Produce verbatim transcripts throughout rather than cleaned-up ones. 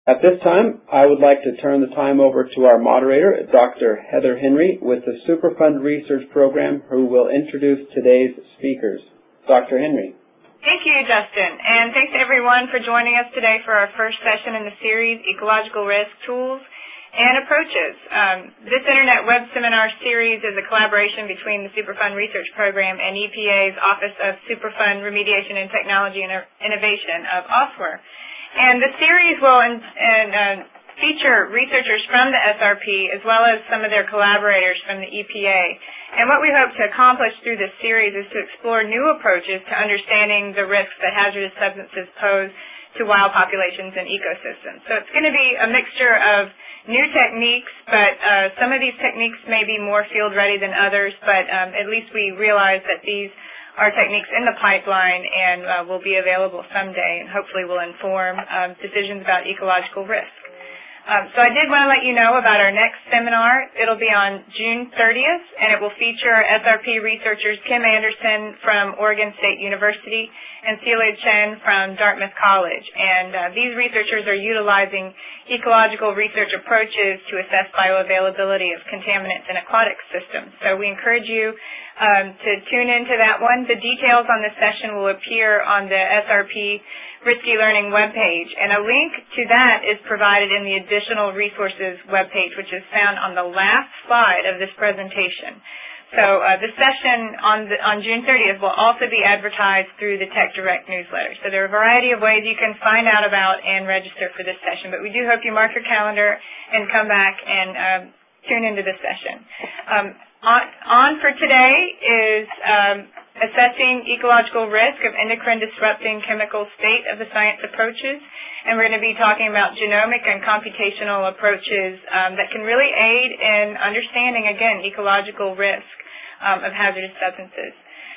At this time, I would like to turn the time over to our moderator, Doctor Heather Henry, with the Superfund Research Program, who will introduce today's speakers. Doctor Henry. Thank you, Justin, and thanks to everyone for joining us today for our first session in the series, Ecological Risk Tools and Approaches. Um, this Internet Web Seminar series is a collaboration between the Superfund Research Program and E P A's Office of Superfund Remediation and Technology and Innovation of OSWR. And the series will in, in, uh, feature researchers from the S R P as well as some of their collaborators from the E P A. And what we hope to accomplish through this series is to explore new approaches to understanding the risks that hazardous substances pose to wild populations and ecosystems. So it's going to be a mixture of new techniques, but uh, some of these techniques may be more field-ready than others, but um, at least we realize that these are techniques in the pipeline and uh, will be available someday and hopefully will inform um, decisions about ecological risk. Um, so I did want to let you know about our next seminar. It'll be on June thirtieth, and it will feature S R P researchers Kim Anderson from Oregon State University and Celia Chen from Dartmouth College. And uh, these researchers are utilizing ecological research approaches to assess bioavailability of contaminants in aquatic systems. So we encourage you um, to tune into that one. The details on this session will appear on the S R P Risky Learning webpage, and a link to that is provided in the Additional Resources webpage, which is found on the last slide of this presentation. So uh, the session on, the, on June thirtieth will also be advertised through the Tech Direct newsletter. So there are a variety of ways you can find out about and register for this session, but we do hope you mark your calendar and come back and um, tune into this session. Um, on, on for today is um, assessing ecological risk of endocrine-disrupting chemical state of the science approaches, and we're going to be talking about genomic and computational approaches um, that can really aid in understanding, again, ecological risk um, of hazardous substances.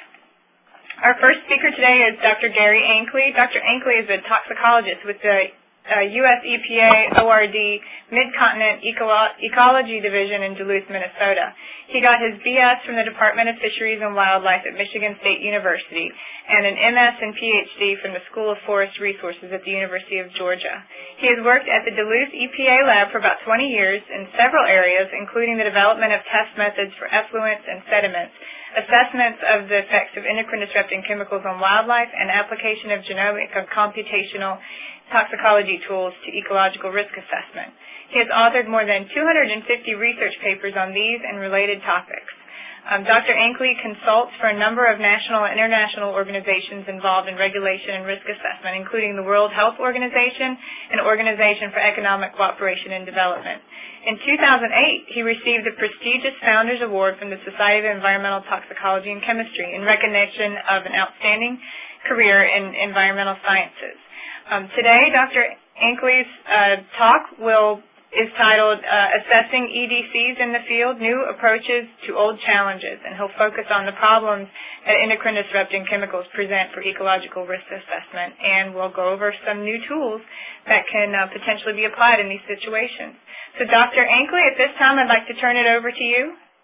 Our first speaker today is Doctor Gary Ankley. Doctor Ankley is a toxicologist with the Uh, U S E P A O R D Mid-Continent Ecolo- Ecology Division in Duluth, Minnesota. He got his B S from the Department of Fisheries and Wildlife at Michigan State University and an M S and P H D from the School of Forest Resources at the University of Georgia. He has worked at the Duluth E P A lab for about twenty years in several areas, including the development of test methods for effluents and sediments, assessments of the effects of endocrine-disrupting chemicals on wildlife, and application of genomic and computational toxicology tools to ecological risk assessment. He has authored more than two hundred fifty research papers on these and related topics. Um, Doctor Ankley consults for a number of national and international organizations involved in regulation and risk assessment, including the World Health Organization and Organization for Economic Cooperation and Development. In two thousand eight, he received the prestigious Founders Award from the Society of Environmental Toxicology and Chemistry in recognition of an outstanding career in environmental sciences. Um, today, Doctor Ankley's uh, talk will is titled uh, Assessing E D Cs in the Field, New Approaches to Old Challenges, and he'll focus on the problems that endocrine-disrupting chemicals present for ecological risk assessment, and we'll go over some new tools that can uh, potentially be applied in these situations. So, Doctor Ankley, at this time, I'd like to turn it over to you.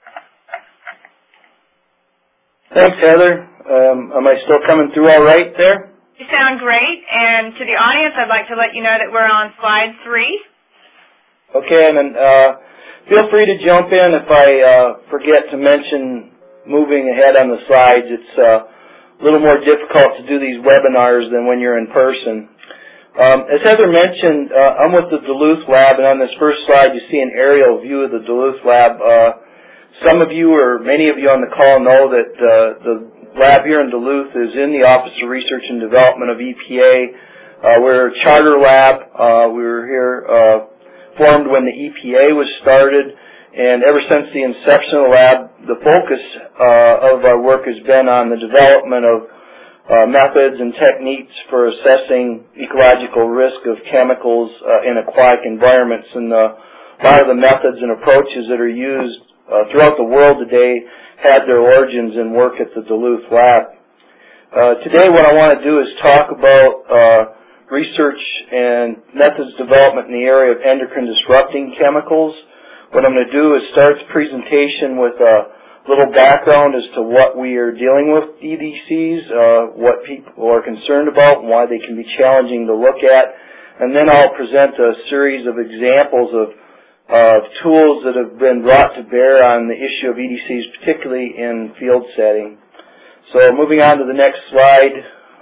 Thanks, Heather. Um, am I still coming through all right there? You sound great, and to the audience, I'd like to let you know that we're on slide three. Okay, and then uh, feel free to jump in if I uh, forget to mention moving ahead on the slides. It's uh, a little more difficult to do these webinars than when you're in person. Um, as Heather mentioned, uh, I'm with the Duluth Lab, and on this first slide you see an aerial view of the Duluth Lab. Uh, some of you or many of you on the call know that uh, the lab here in Duluth is in the Office of Research and Development of E P A. Uh, we're a charter lab. Uh, we were here, uh, formed when the E P A was started, and ever since the inception of the lab, the focus uh, of our work has been on the development of uh, methods and techniques for assessing ecological risk of chemicals uh, in aquatic environments. And uh, a lot of the methods and approaches that are used uh, throughout the world today had their origins in work at the Duluth Lab. Uh, today what I want to do is talk about uh, research and methods development in the area of endocrine-disrupting chemicals. What I'm going to do is start the presentation with a little background as to what we are dealing with E D Cs, uh, what people are concerned about, and why they can be challenging to look at. and then I'll present a series of examples of, of tools that have been brought to bear on the issue of E D Cs, particularly in field setting. So moving on to the next slide,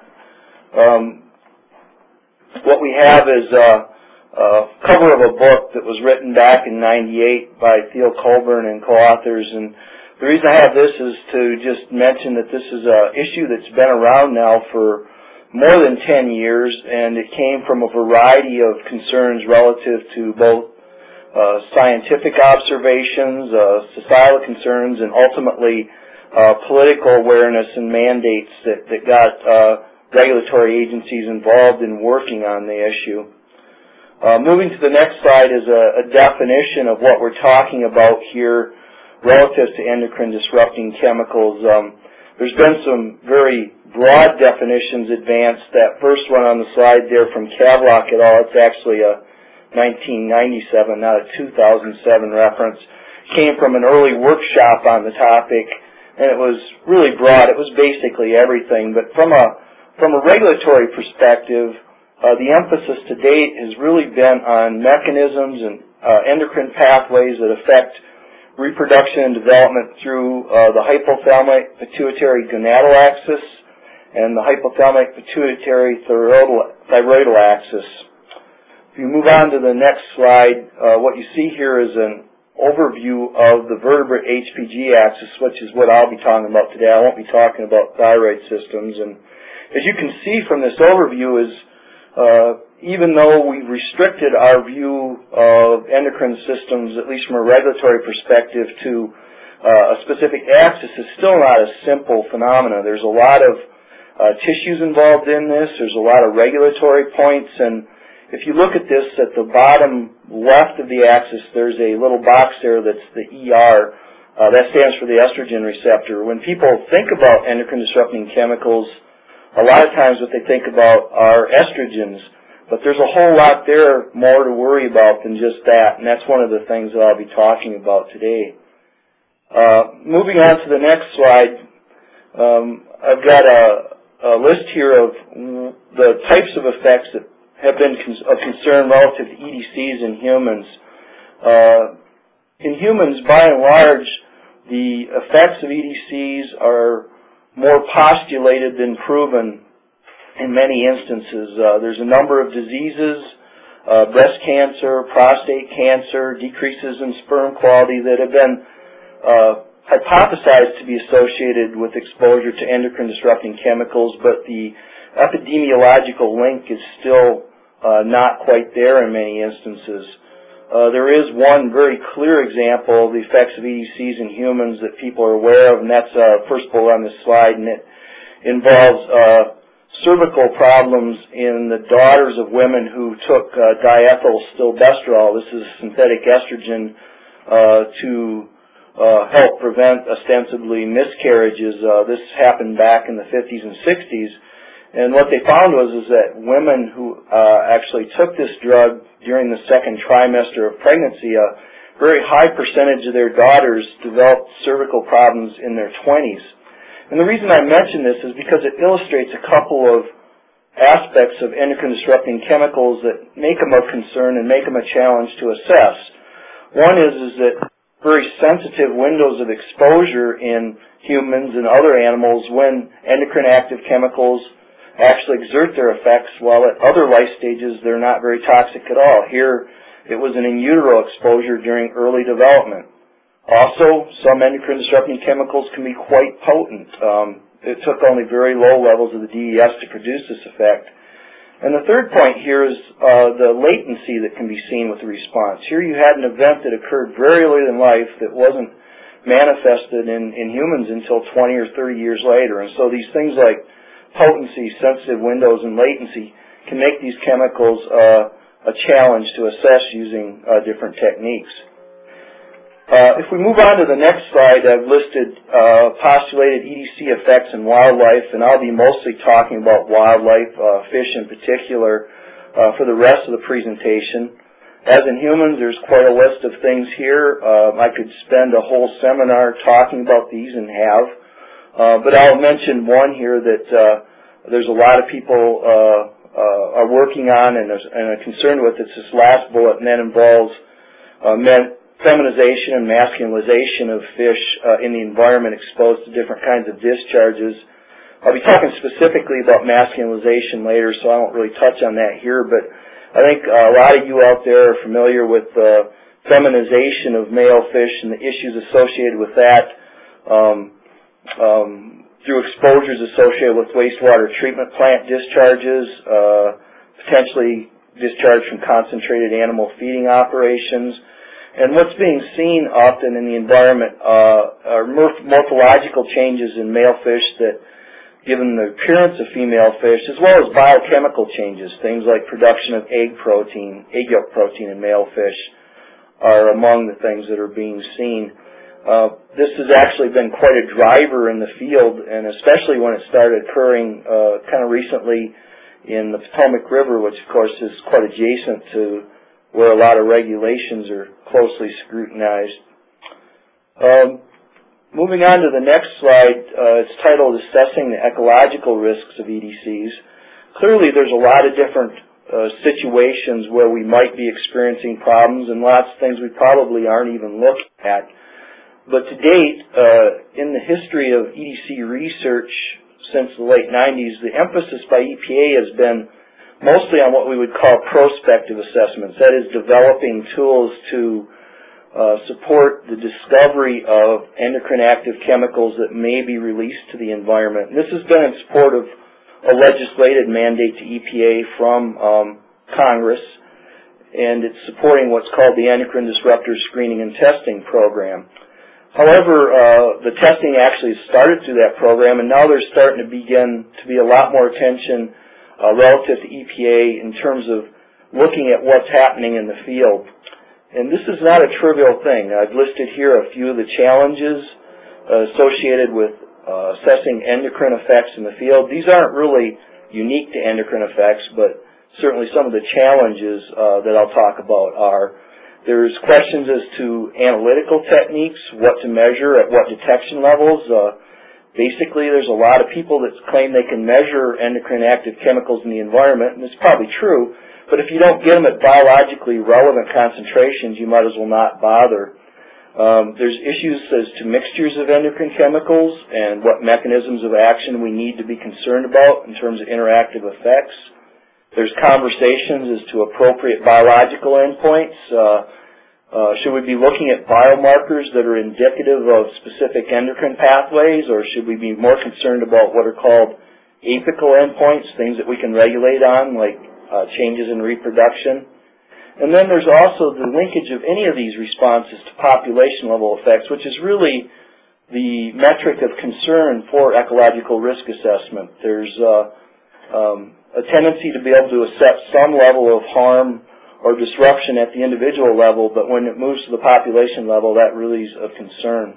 um, what we have is a, a cover of a book that was written back in ninety-eight by Theo Colburn and co-authors. And the reason I have this is to just mention that this is an issue that's been around now for more than ten years, and it came from a variety of concerns relative to both uh, scientific observations, uh, societal concerns, and ultimately uh, political awareness and mandates that, that got uh, regulatory agencies involved in working on the issue. Uh, moving to the next slide is a, a definition of what we're talking about here relative to endocrine disrupting chemicals. Um, there's been some very broad definitions advanced. That first one on the slide there from Kavlock et al., it's actually a nineteen ninety-seven, not a two thousand seven reference, came from an early workshop on the topic, and it was really broad. It was basically everything. But from a from a regulatory perspective, uh, the emphasis to date has really been on mechanisms and uh, endocrine pathways that affect reproduction and development through uh, the hypothalamic pituitary gonadal axis and the hypothalamic pituitary thyroidal axis. If you move on to the next slide, uh, what you see here is an overview of the vertebrate H P G axis, which is what I'll be talking about today. I won't be talking about thyroid systems. And as you can see from this overview is uh, even though we've restricted our view of endocrine systems, at least from a regulatory perspective, to uh, a specific axis, is still not a simple phenomena. There's a lot of uh, tissues involved in this. There's a lot of regulatory points, and if you look at this at the bottom left of the axis, there's a little box there that's the E R. Uh, that stands for the estrogen receptor. When people think about endocrine disrupting chemicals, a lot of times what they think about are estrogens. But there's a whole lot there more to worry about than just that, and that's one of the things that I'll be talking about today. Uh, moving on to the next slide, um, I've got a, a list here of the types of effects that have been con- of concern relative to E D Cs in humans. Uh, in humans, by and large, the effects of E D Cs are more postulated than proven. In many instances, uh, there's a number of diseases, uh, breast cancer, prostate cancer, decreases in sperm quality that have been uh, hypothesized to be associated with exposure to endocrine disrupting chemicals, but the epidemiological link is still uh, not quite there in many instances. Uh, there is one very clear example of the effects of E D Cs in humans that people are aware of, and that's uh, first bullet on this slide, and it involves uh, cervical problems in the daughters of women who took uh, diethylstilbestrol. This is synthetic estrogen uh, to uh, help prevent ostensibly miscarriages. Uh, this happened back in the fifties and sixties. And what they found was is that women who uh, actually took this drug during the second trimester of pregnancy, a very high percentage of their daughters developed cervical problems in their twenties. And the reason I mention this is because it illustrates a couple of aspects of endocrine disrupting chemicals that make them of concern and make them a challenge to assess. One is, is that very sensitive windows of exposure in humans and other animals when endocrine active chemicals actually exert their effects, while at other life stages they're not very toxic at all. Here it was an in utero exposure during early development. Also, some endocrine disrupting chemicals can be quite potent. Um, it took only very low levels of the D E S to produce this effect. And the third point here is uh, the latency that can be seen with the response. Here you had an event that occurred very early in life that wasn't manifested in, in humans until twenty or thirty years later. And so these things like potency, sensitive windows, and latency can make these chemicals uh, a challenge to assess using uh, different techniques. Uh, if we move on to the next slide, I've listed uh, postulated E D C effects in wildlife, and I'll be mostly talking about wildlife, uh, fish in particular, uh, for the rest of the presentation. As in humans, there's quite a list of things here. Uh, I could spend a whole seminar talking about these, and have. Uh, but I'll mention one here that uh, there's a lot of people uh, uh, are working on and are, and are concerned with. It's this last bullet, and that involves uh, men, feminization and masculinization of fish uh, in the environment exposed to different kinds of discharges. I'll be talking specifically about masculinization later, so I won't really touch on that here, but I think uh, a lot of you out there are familiar with uh, feminization of male fish and the issues associated with that um, um, through exposures associated with wastewater treatment plant discharges, uh, potentially discharge from concentrated animal feeding operations. And what's being seen often in the environment uh, are morph- morphological changes in male fish that, given the appearance of female fish, as well as biochemical changes, things like production of egg protein, egg yolk protein in male fish, are among the things that are being seen. Uh, this has actually been quite a driver in the field, and especially when it started occurring uh, kind of recently in the Potomac River, which of course is quite adjacent to where a lot of regulations are closely scrutinized. Um, moving on to the next slide, uh, it's titled Assessing the Ecological Risks of E D Cs. Clearly there's a lot of different uh, situations where we might be experiencing problems and lots of things we probably aren't even looking at. But to date, uh, in the history of E D C research since the late nineties, the emphasis by E P A has been mostly on what we would call prospective assessments, that is, developing tools to uh, support the discovery of endocrine active chemicals that may be released to the environment. And this has been in support of a legislated mandate to E P A from um, Congress, and it's supporting what's called the Endocrine Disruptor Screening and Testing Program. However, uh, the testing actually started through that program, and now there's starting to begin to be a lot more attention uh, relative to E P A in terms of looking at what's happening in the field. And this is not a trivial thing. I've listed here a few of the challenges uh, associated with uh, assessing endocrine effects in the field. These aren't really unique to endocrine effects, but certainly some of the challenges uh, that I'll talk about are: there's questions as to analytical techniques, what to measure at what detection levels. Uh, basically, there's a lot of people that claim they can measure endocrine active chemicals in the environment, and it's probably true, but if you don't get them at biologically relevant concentrations, you might as well not bother. Um, there's issues as to mixtures of endocrine chemicals and what mechanisms of action we need to be concerned about in terms of interactive effects. There's conversations as to appropriate biological endpoints. Uh, uh, should we be looking at biomarkers that are indicative of specific endocrine pathways, or should we be more concerned about what are called apical endpoints, things that we can regulate on, like uh, changes in reproduction? And then there's also the linkage of any of these responses to population-level effects, which is really the metric of concern for ecological risk assessment. There's uh, um, a tendency to be able to assess some level of harm or disruption at the individual level, but when it moves to the population level, that really is of concern.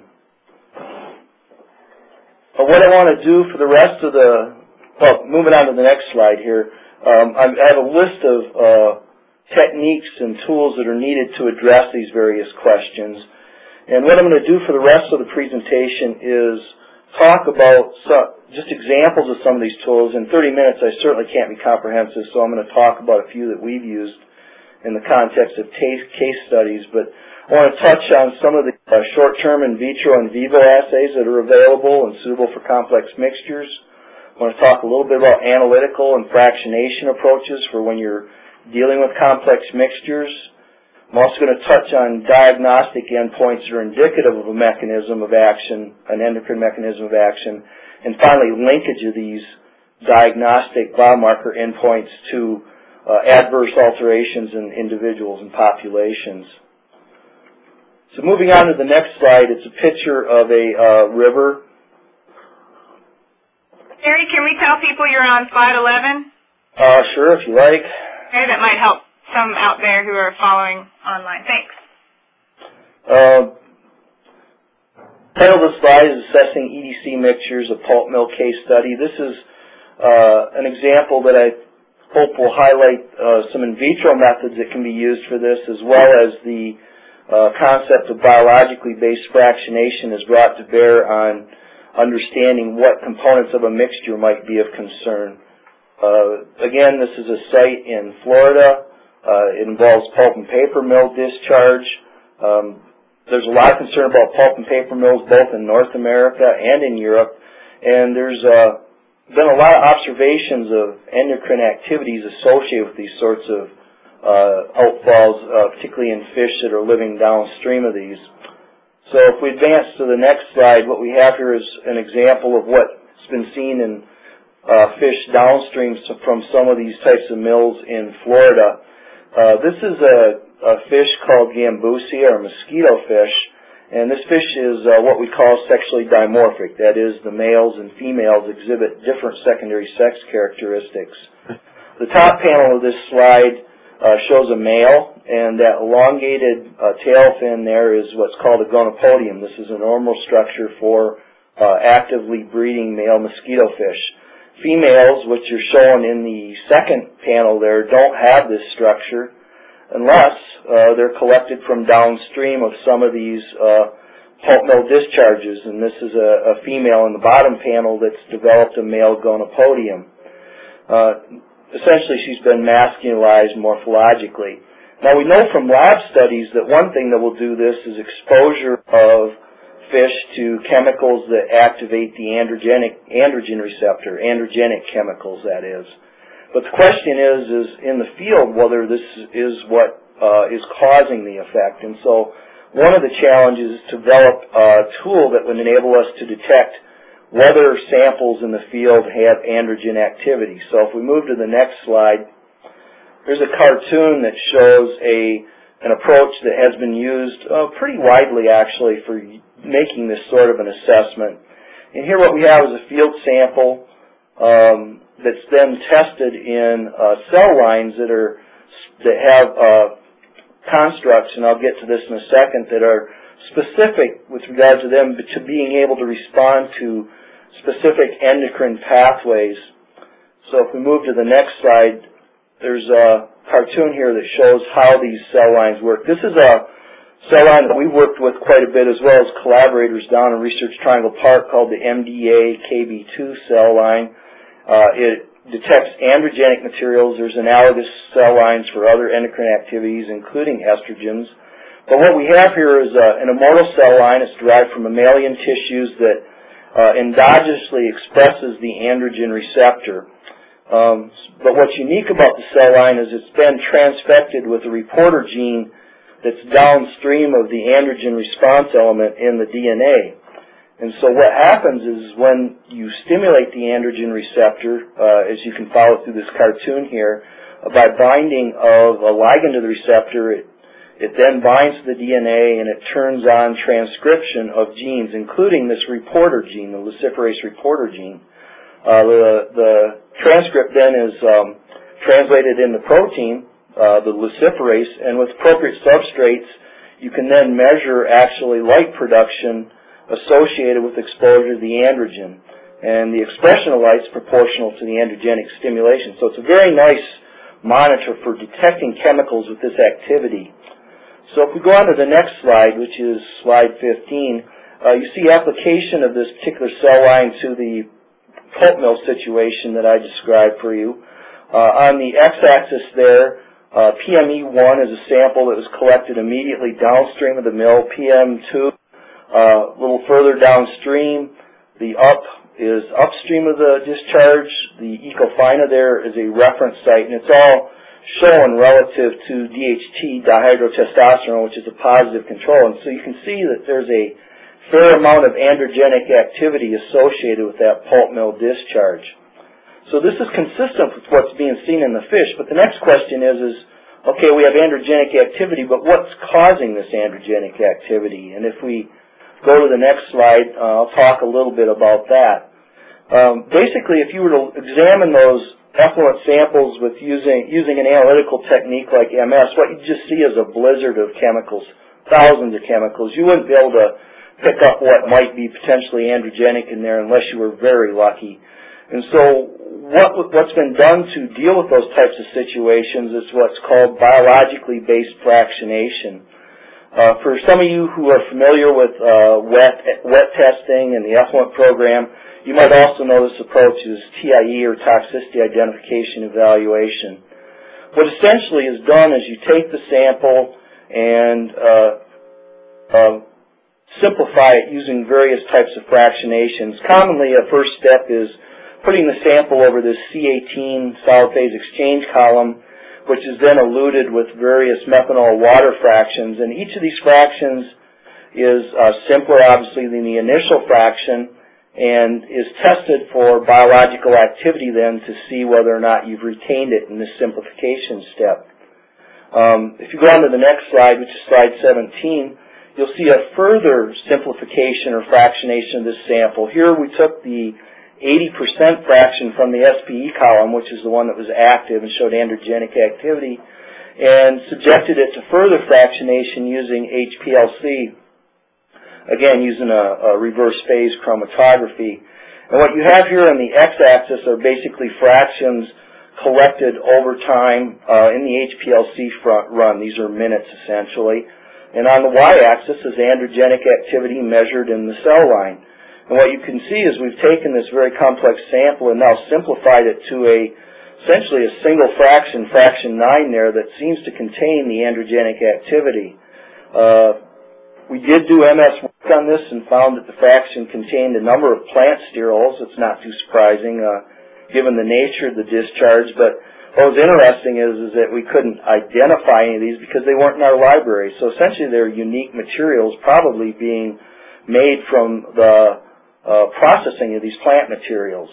But what I want to do for the rest of the, well, moving on to the next slide here, um, I have a list of uh, techniques and tools that are needed to address these various questions. And what I'm going to do for the rest of the presentation is talk about some, just examples of some of these tools. In thirty minutes, I certainly can't be comprehensive, so I'm going to talk about a few that we've used in the context of case studies. But I want to touch on some of the uh, short-term in vitro and vivo assays that are available and suitable for complex mixtures. I want to talk a little bit about analytical and fractionation approaches for when you're dealing with complex mixtures. I'm also going to touch on diagnostic endpoints that are indicative of a mechanism of action, an endocrine mechanism of action, and finally linkage of these diagnostic biomarker endpoints to uh, adverse alterations in individuals and populations. So moving on to the next slide, it's a picture of a uh, river. Gary, can we tell people you're on slide eleven? Uh, sure, if you like. Okay, that might help some out there who are following online. Thanks. Uh, title of the slide is Assessing E D C Mixtures, a pulp mill case study. This is uh, an example that I hope will highlight uh, some in vitro methods that can be used for this, as well as the uh, concept of biologically based fractionation is brought to bear on understanding what components of a mixture might be of concern. Uh, again, this is a site in Florida. Uh, it involves pulp and paper mill discharge. Um, there's a lot of concern about pulp and paper mills both in North America and in Europe, and there's uh, been a lot of observations of endocrine activities associated with these sorts of uh, outfalls, uh, particularly in fish that are living downstream of these. So if we advance to the next slide, what we have here is an example of what's been seen in uh, fish downstream from some of these types of mills in Florida. Uh, this is a, a fish called gambusia, or mosquito fish, and this fish is uh, what we call sexually dimorphic. That is, the males and females exhibit different secondary sex characteristics. The top panel of this slide uh, shows a male, and that elongated uh, tail fin there is what's called a gonopodium. This is a normal structure for uh, actively breeding male mosquito fish. Females, which are shown in the second panel there, don't have this structure unless uh, they're collected from downstream of some of these uh, pulp mill discharges, and this is a, a female in the bottom panel that's developed a male gonopodium. Uh, essentially, she's been masculinized morphologically. Now, we know from lab studies that one thing that will do this is exposure of fish to chemicals that activate the androgenic androgen receptor, androgenic chemicals, that is. But the question is, is in the field whether this is what uh, is causing the effect. And so one of the challenges is to develop a tool that would enable us to detect whether samples in the field have androgen activity. So if we move to the next slide, there's a cartoon that shows a an approach that has been used uh, pretty widely, actually, for making this sort of an assessment. And here what we have is a field sample um, that's then tested in uh, cell lines that are that have uh, constructs, and I'll get to this in a second, that are specific with regard to them to being able to respond to specific endocrine pathways. So if we move to the next slide, there's a cartoon here that shows how these cell lines work. This is a cell line that we worked with quite a bit, as well as collaborators down in Research Triangle Park, called the M D A K B two cell line. Uh, it detects androgenic materials. There's analogous cell lines for other endocrine activities, including estrogens. But what we have here is uh, an immortal cell line. It's derived from mammalian tissues that uh, endogenously expresses the androgen receptor. Um, but what's unique about the cell line is it's been transfected with a reporter gene that's downstream of the androgen response element in the D N A. And so what happens is when you stimulate the androgen receptor, uh, as you can follow through this cartoon here, uh, by binding of a ligand to the receptor, it, it then binds to the D N A and it turns on transcription of genes, including this reporter gene, the luciferase reporter gene. Uh, the, the transcript then is um, translated into protein, uh, the luciferase, and with appropriate substrates, you can then measure actually light production associated with exposure to the androgen. And the expression of light is proportional to the androgenic stimulation. So it's a very nice monitor for detecting chemicals with this activity. So if we go on to the next slide, which is slide fifteen, uh, you see application of this particular cell line to the pulp mill situation that I described for you. Uh, on the x-axis there, uh, P M E one is a sample that was collected immediately downstream of the mill. P M two, uh, a little further downstream. The up is upstream of the discharge. The ecophyna there is a reference site, and it's all shown relative to D H T, dihydrotestosterone, which is a positive control. And so you can see that there's a fair amount of androgenic activity associated with that pulp mill discharge. So this is consistent with what's being seen in the fish, but the next question is, is okay, we have androgenic activity, but what's causing this androgenic activity? And if we go to the next slide, uh, I'll talk a little bit about that. Um, basically, if you were to examine those effluent samples with using, using an analytical technique like M S, what you just see is a blizzard of chemicals, thousands of chemicals. You wouldn't be able to pick up what might be potentially androgenic in there unless you were very lucky. And so what, what's been done to deal with those types of situations is what's called biologically based fractionation. Uh, for some of you who are familiar with uh, wet, wet testing and the effluent program, you might also know this approach is T I E, or Toxicity Identification Evaluation. What essentially is done is you take the sample and uh, uh, simplify it using various types of fractionations. Commonly, a first step is putting the sample over this C eighteen solid phase exchange column, which is then eluted with various methanol water fractions. And each of these fractions is uh, simpler, obviously, than the initial fraction, and is tested for biological activity then to see whether or not you've retained it in this simplification step. Um, if you go on to the next slide, which is slide seventeen, you'll see a further simplification or fractionation of this sample. Here we took the eighty percent fraction from the S P E column, which is the one that was active and showed androgenic activity, and subjected it to further fractionation using H P L C, again using a, a reverse phase chromatography. And what you have here on the x-axis are basically fractions collected over time uh, in the H P L C front run. These are minutes essentially. And on the y-axis is androgenic activity measured in the cell line. And what you can see is we've taken this very complex sample and now simplified it to a essentially a single fraction, fraction nine there, that seems to contain the androgenic activity. Uh, we did do M S work on this and found that the fraction contained a number of plant sterols. It's not too surprising uh, given the nature of the discharge, but what was interesting is, is that we couldn't identify any of these because they weren't in our library. So essentially they're unique materials probably being made from the uh, processing of these plant materials.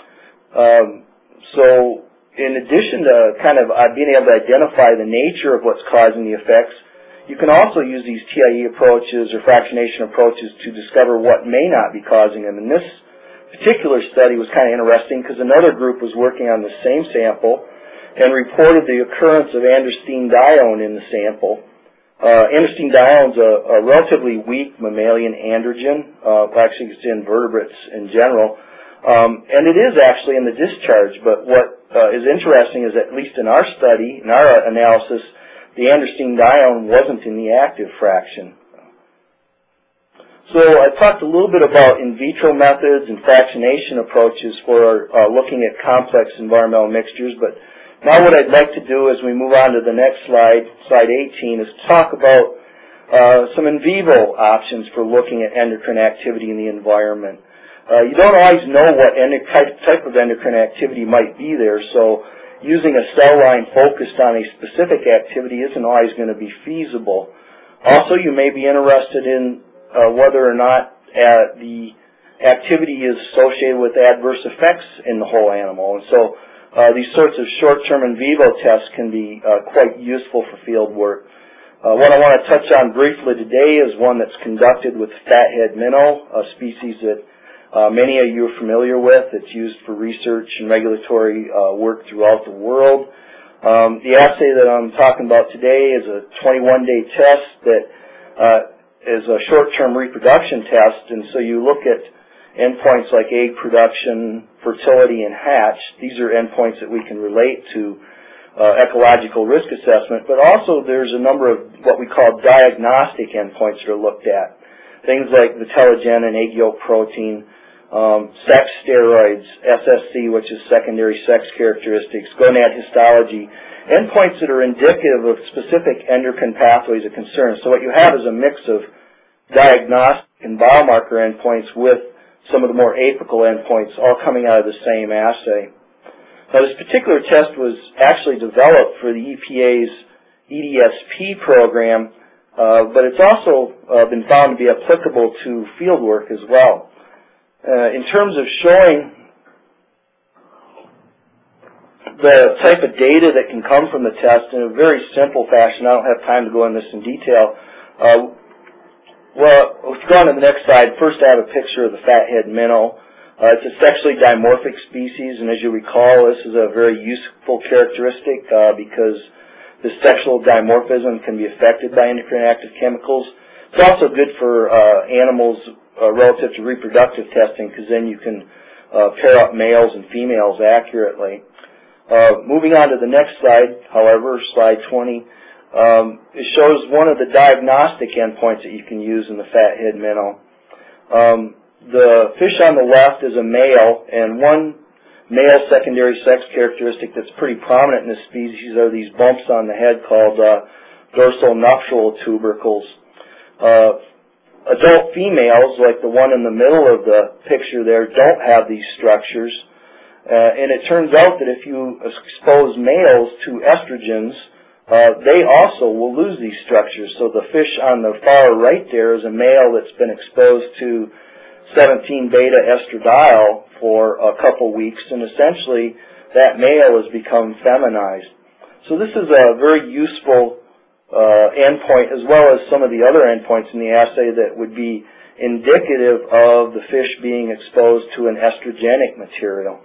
Um, so in addition to kind of uh, being able to identify the nature of what's causing the effects, you can also use these T I E approaches or fractionation approaches to discover what may not be causing them. And this particular study was kind of interesting because another group was working on the same sample and reported the occurrence of androstenedione in the sample. Uh, androstenedione is a, a relatively weak mammalian androgen. Uh, actually, it's in vertebrates in general. Um, and it is actually in the discharge, but what uh, is interesting is that at least in our study, in our analysis, the androstenedione wasn't in the active fraction. So I talked a little bit about in vitro methods and fractionation approaches for uh, looking at complex environmental mixtures, but now what I'd like to do as we move on to the next slide, slide eighteen, is talk about uh, some in vivo options for looking at endocrine activity in the environment. Uh, you don't always know what endo- type, type of endocrine activity might be there, so using a cell line focused on a specific activity isn't always going to be feasible. Also, you may be interested in uh, whether or not uh, the activity is associated with adverse effects in the whole animal. And so uh, these sorts of short-term in vivo tests can be uh, quite useful for field work. Uh, what I want to touch on briefly today is one that's conducted with fathead minnow, a species that Uh, many of you are familiar with. It's used for research and regulatory uh, work throughout the world. Um, the assay that I'm talking about today is a twenty-one day test that uh, is a short-term reproduction test, and so you look at endpoints like egg production, fertility, and hatch. These are endpoints that we can relate to uh, ecological risk assessment, but also there's a number of what we call diagnostic endpoints that are looked at. Things like vitellogenin, egg yolk protein, Um, sex steroids, S S C, which is secondary sex characteristics, gonad histology, endpoints that are indicative of specific endocrine pathways of concern. So what you have is a mix of diagnostic and biomarker endpoints with some of the more apical endpoints all coming out of the same assay. Now, this particular test was actually developed for the E P A's E D S P program, uh, but it's also uh, been found to be applicable to field work as well. Uh, in terms of showing the type of data that can come from the test in a very simple fashion, I don't have time to go into this in detail. Uh, well, if you go on to the next slide, first I have a picture of the fathead minnow. Uh, it's a sexually dimorphic species, and as you recall, this is a very useful characteristic uh, because the sexual dimorphism can be affected by endocrine active chemicals. It's also good for uh, animals Uh, relative to reproductive testing, because then you can uh, pair up males and females accurately. Uh, moving on to the next slide, however, slide twenty, Um, it shows one of the diagnostic endpoints that you can use in the fathead minnow. Um, the fish on the left is a male, and one male secondary sex characteristic that's pretty prominent in this species are these bumps on the head called uh, dorsal nuptial tubercles. Uh, adult females, like the one in the middle of the picture there, don't have these structures. Uh, and it turns out that if you expose males to estrogens, uh, they also will lose these structures. So the fish on the far right there is a male that's been exposed to seventeen beta estradiol for a couple weeks, and essentially that male has become feminized. So this is a very useful uh, endpoint, as well as some of the other endpoints in the assay that would be indicative of the fish being exposed to an estrogenic material.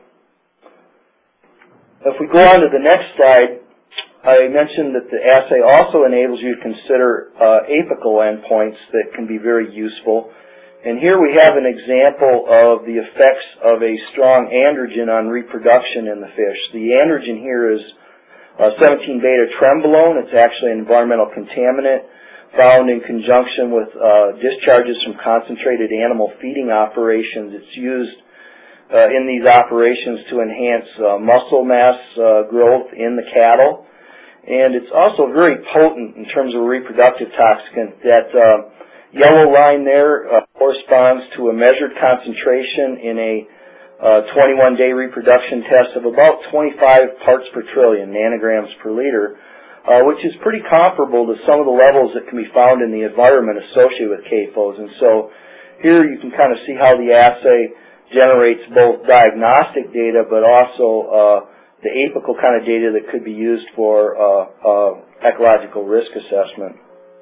If we go on to the next slide, I mentioned that the assay also enables you to consider uh, apical endpoints that can be very useful. And here we have an example of the effects of a strong androgen on reproduction in the fish. The androgen here is uh, seventeen beta trembolone. It's actually an environmental contaminant found in conjunction with uh, discharges from concentrated animal feeding operations. It's used uh, in these operations to enhance uh, muscle mass uh, growth in the cattle. And it's also very potent in terms of a reproductive toxicant. That uh, yellow line there uh, corresponds to a measured concentration in a uh, twenty-one day reproduction test of about twenty-five parts per trillion, nanograms per liter, uh, which is pretty comparable to some of the levels that can be found in the environment associated with C A F Os. And so here you can kind of see how the assay generates both diagnostic data but also uh, the apical kind of data that could be used for uh, uh, ecological risk assessment.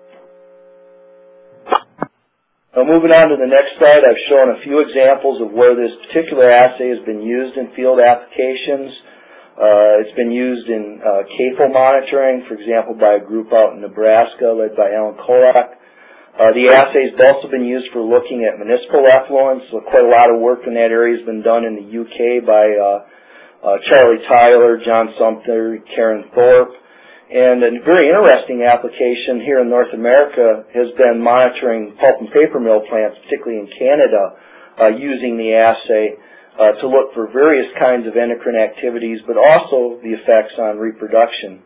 Now, moving on to the next slide, I've shown a few examples of where this particular assay has been used in field applications. Uh, it's been used in uh, C A F O monitoring, for example, by a group out in Nebraska led by Alan Kolak. Uh, the assay has also been used for looking at municipal effluents. So quite a lot of work in that area has been done in the U K by uh, uh, Charlie Tyler, John Sumter, Karen Thorpe. And a very interesting application here in North America has been monitoring pulp and paper mill plants, particularly in Canada, uh, using the assay uh, to look for various kinds of endocrine activities, but also the effects on reproduction.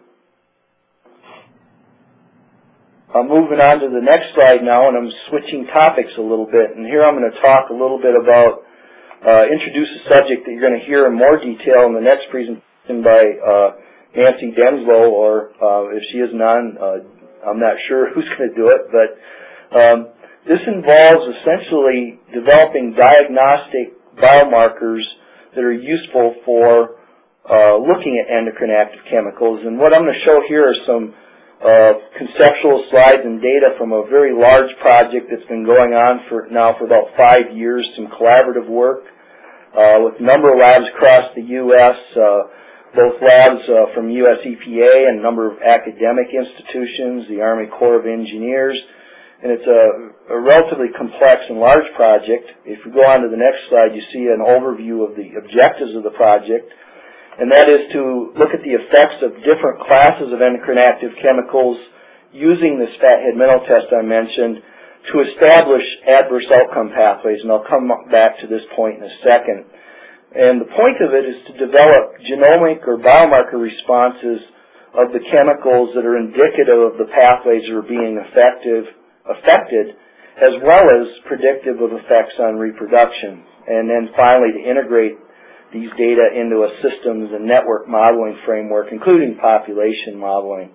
I'm moving on to the next slide now, and I'm switching topics a little bit. And here I'm going to talk a little bit about, uh, introduce a subject that you're going to hear in more detail in the next presentation by uh, Nancy Denslow, or uh, if she isn't on, uh, I'm not sure who's going to do it, but um, this involves essentially developing diagnostic biomarkers that are useful for uh, looking at endocrine active chemicals. And what I'm going to show here are some uh, conceptual slides and data from a very large project that's been going on for now for about five years, some collaborative work uh, with a number of labs across the U S, uh, both labs uh, from U S E P A and a number of academic institutions, the Army Corps of Engineers, and it's a, a relatively complex and large project. If we go on to the next slide, you see an overview of the objectives of the project, and that is to look at the effects of different classes of endocrine active chemicals using this fathead minnow test I mentioned to establish adverse outcome pathways, and I'll come back to this point in a second. And the point of it is to develop genomic or biomarker responses of the chemicals that are indicative of the pathways that are being effective, affected, as well as predictive of effects on reproduction. And then finally to integrate these data into a systems and network modeling framework, including population modeling.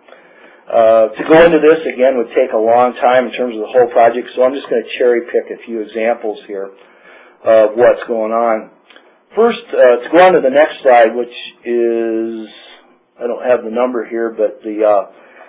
Uh, to go into this, again, would take a long time in terms of the whole project, so I'm just going to cherry pick a few examples here of what's going on. First, uh, to go on to the next slide, which is, I don't have the number here, but the uh,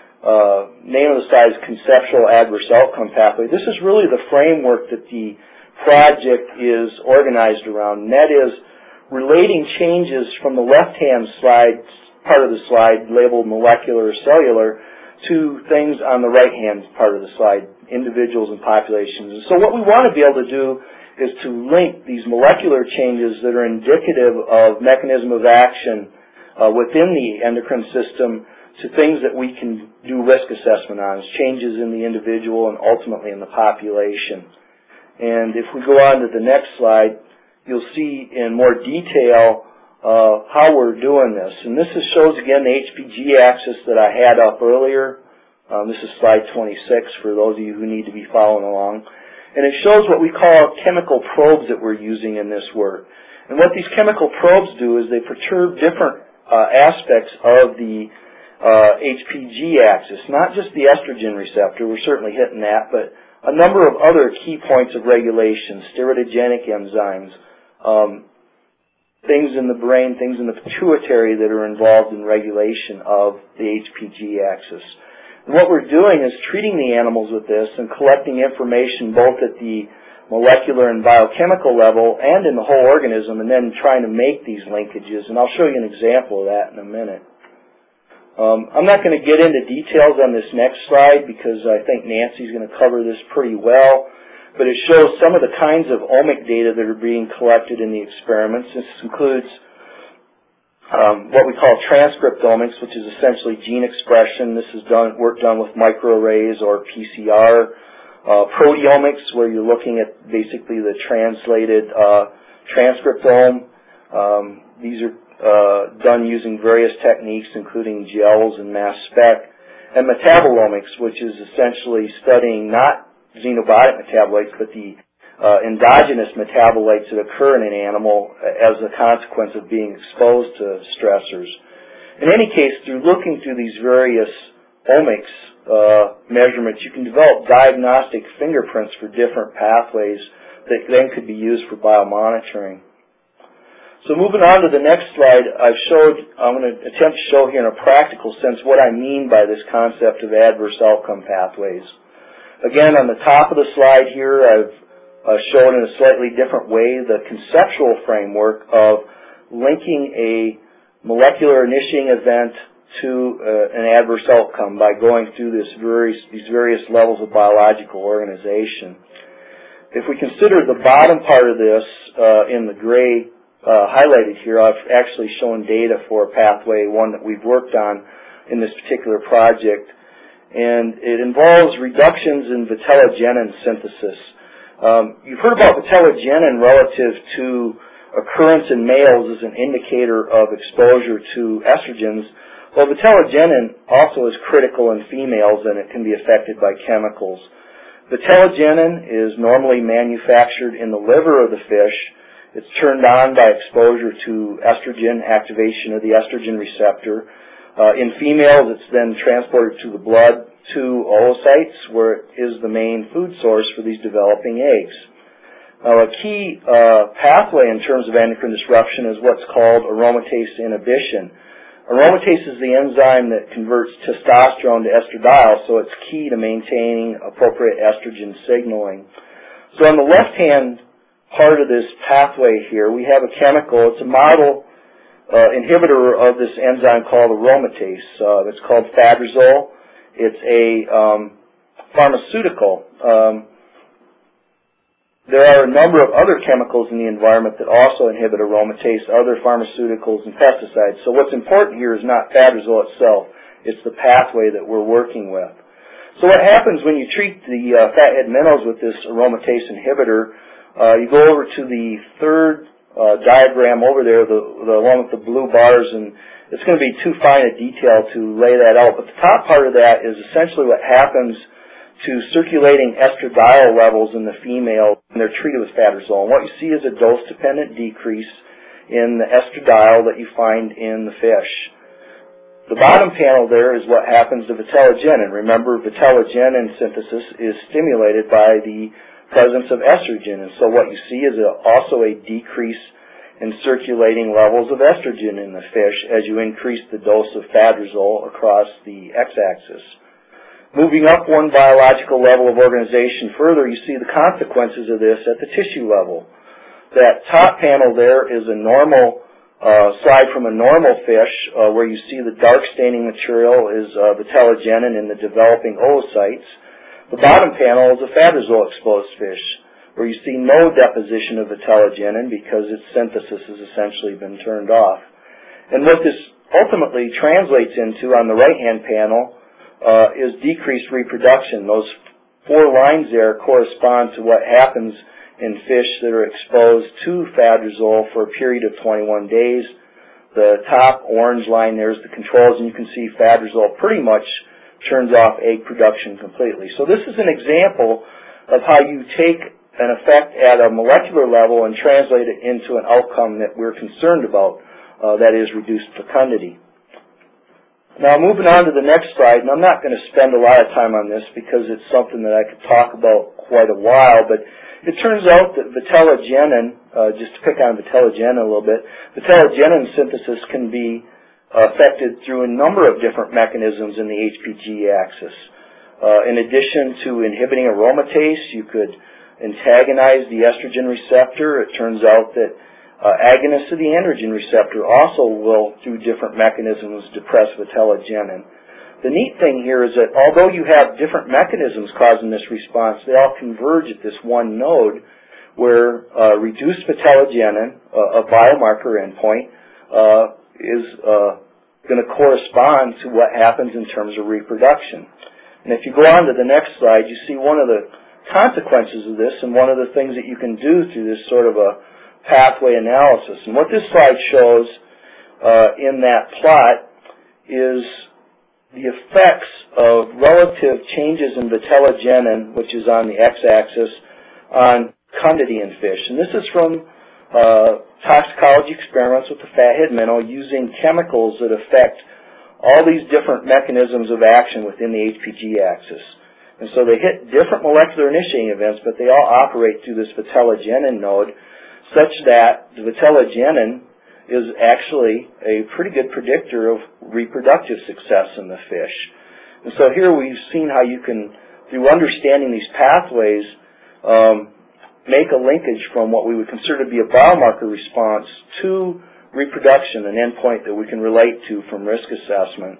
uh, name of the slide is Conceptual Adverse Outcome Pathway. This is really the framework that the project is organized around, and that is relating changes from the left-hand slide, part of the slide labeled molecular or cellular, to things on the right-hand part of the slide, individuals and populations. And so what we want to be able to do is to link these molecular changes that are indicative of mechanism of action uh, within the endocrine system to things that we can do risk assessment on, changes in the individual and ultimately in the population. And if we go on to the next slide, you'll see in more detail uh, how we're doing this. And this is, shows again the H P G axis that I had up earlier. Um, this is slide twenty-six for those of you who need to be following along. And it shows what we call chemical probes that we're using in this work. And what these chemical probes do is they perturb different uh, aspects of the uh, H P G axis, not just the estrogen receptor, we're certainly hitting that, but a number of other key points of regulation, steroidogenic enzymes, um, things in the brain, things in the pituitary that are involved in regulation of the H P G axis. And what we're doing is treating the animals with this and collecting information both at the molecular and biochemical level and in the whole organism, and then trying to make these linkages. And I'll show you an example of that in a minute. Um, I'm not going to get into details on this next slide because I think Nancy's going to cover this pretty well, but it shows some of the kinds of omic data that are being collected in the experiments. This includes um, what we call transcriptomics, which is essentially gene expression. This is done work done with microarrays or P C R. Uh, proteomics, where you're looking at basically the translated uh, transcriptome. Um, these are uh, done using various techniques, including gels and mass spec. And metabolomics, which is essentially studying not xenobiotic metabolites, but the uh, endogenous metabolites that occur in an animal as a consequence of being exposed to stressors. In any case, through looking through these various omics uh, measurements, you can develop diagnostic fingerprints for different pathways that then could be used for biomonitoring. So moving on to the next slide, I've showed, I'm going to attempt to show here in a practical sense what I mean by this concept of adverse outcome pathways. Again, on the top of the slide here, I've uh, shown in a slightly different way the conceptual framework of linking a molecular initiating event to uh, an adverse outcome by going through this various, these various levels of biological organization. If we consider the bottom part of this uh, in the gray uh, highlighted here, I've actually shown data for pathway one that we've worked on in this particular project, and it involves reductions in vitellogenin synthesis. Um, you've heard about vitellogenin relative to occurrence in males as an indicator of exposure to estrogens. Well, vitellogenin also is critical in females, and it can be affected by chemicals. Vitellogenin is normally manufactured in the liver of the fish. It's turned on by exposure to estrogen, activation of the estrogen receptor. Uh, in females, it's then transported to the blood to oocytes, where it is the main food source for these developing eggs. Now, a key uh, pathway in terms of endocrine disruption is what's called aromatase inhibition. Aromatase is the enzyme that converts testosterone to estradiol, so it's key to maintaining appropriate estrogen signaling. So on the left-hand part of this pathway here, we have a chemical. It's a model uh, inhibitor of this enzyme called aromatase. Uh, it's called fadrazole. It's a um, pharmaceutical. Um, There are a number of other chemicals in the environment that also inhibit aromatase, other pharmaceuticals and pesticides. So what's important here is not fadrazole itself, it's the pathway that we're working with. So what happens when you treat the uh, fathead minnows with this aromatase inhibitor, uh, you go over to the third uh, diagram over there, the, the one with the blue bars, and it's going to be too fine a detail to lay that out, but the top part of that is essentially what happens to circulating estradiol levels in the female when they're treated with fadrazole. And what you see is a dose-dependent decrease in the estradiol that you find in the fish. The bottom panel there is what happens to vitellogenin. Remember, vitellogenin synthesis is stimulated by the presence of estrogen, and so what you see is a, also a decrease in circulating levels of estrogen in the fish as you increase the dose of fadrazole across the x-axis. Moving up one biological level of organization further, you see the consequences of this at the tissue level. That top panel there is a normal uh, slide from a normal fish uh, where you see the dark staining material is uh, vitellogenin in the developing oocytes. The bottom panel is a fadrazole-exposed fish where you see no deposition of vitellogenin because its synthesis has essentially been turned off. And what this ultimately translates into, on the right-hand panel, uh, is decreased reproduction. Those four lines there correspond to what happens in fish that are exposed to Fadrozole for a period of twenty-one days. The top orange line there is the controls, and you can see Fadrozole pretty much turns off egg production completely. So this is an example of how you take an effect at a molecular level and translate it into an outcome that we're concerned about, uh, that is reduced fecundity. Now moving on to the next slide, and I'm not going to spend a lot of time on this because it's something that I could talk about quite a while, but it turns out that vitellogenin, uh, just to pick on vitellogenin a little bit, vitellogenin synthesis can be uh, affected through a number of different mechanisms in the H P G axis. Uh, in addition to inhibiting aromatase, you could antagonize the estrogen receptor. It turns out that uh, agonists of the androgen receptor also will, through different mechanisms, depress vitellogenin. The neat thing here is that although you have different mechanisms causing this response, they all converge at this one node where uh, reduced vitellogenin, uh, a biomarker endpoint, uh, is uh, going to correspond to what happens in terms of reproduction. And if you go on to the next slide, you see one of the consequences of this and one of the things that you can do through this sort of a pathway analysis. And what this slide shows uh, in that plot is the effects of relative changes in vitellogenin, which is on the x-axis, on fecundity in fish. And this is from uh, toxicology experiments with the fathead minnow using chemicals that affect all these different mechanisms of action within the H P G axis. And so they hit different molecular initiating events, but they all operate through this vitellogenin node, such that the vitellogenin is actually a pretty good predictor of reproductive success in the fish. And so here we've seen how you can, through understanding these pathways, um, make a linkage from what we would consider to be a biomarker response to reproduction, an endpoint that we can relate to from risk assessment.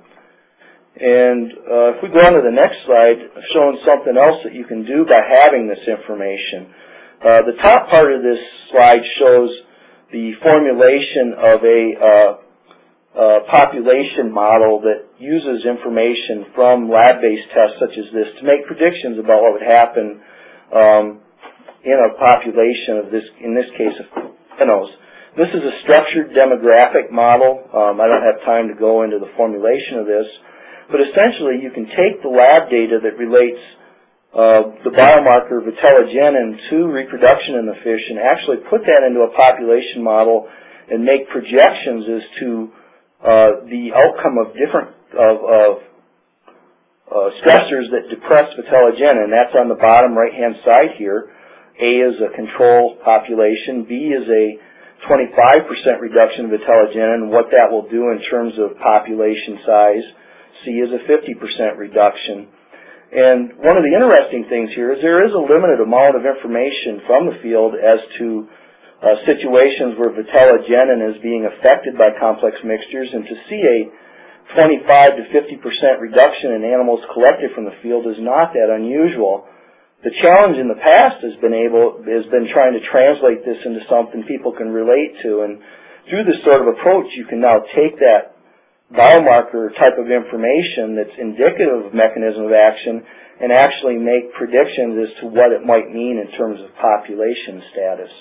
And uh, if we go on to the next slide, I've shown something else that you can do by having this information. Uh, the top part of this slide shows the formulation of a uh, uh, population model that uses information from lab-based tests such as this to make predictions about what would happen um, in a population of this, in this case, of minnows. This is a structured demographic model. Um, I don't have time to go into the formulation of this, but essentially you can take the lab data that relates Uh, the biomarker vitellogenin to reproduction in the fish and actually put that into a population model and make projections as to uh, the outcome of different of, of uh, stressors that depress vitellogenin. That's on the bottom right-hand side here. A is a control population. B is a twenty-five percent reduction of vitellogenin, what that will do in terms of population size. C is a fifty percent reduction. And one of the interesting things here is there is a limited amount of information from the field as to uh, situations where vitellogenin is being affected by complex mixtures, and to see a twenty-five to fifty percent reduction in animals collected from the field is not that unusual. The challenge in the past has been able has been trying to translate this into something people can relate to, and through this sort of approach you can now take that biomarker type of information that's indicative of mechanism of action and actually make predictions as to what it might mean in terms of population status.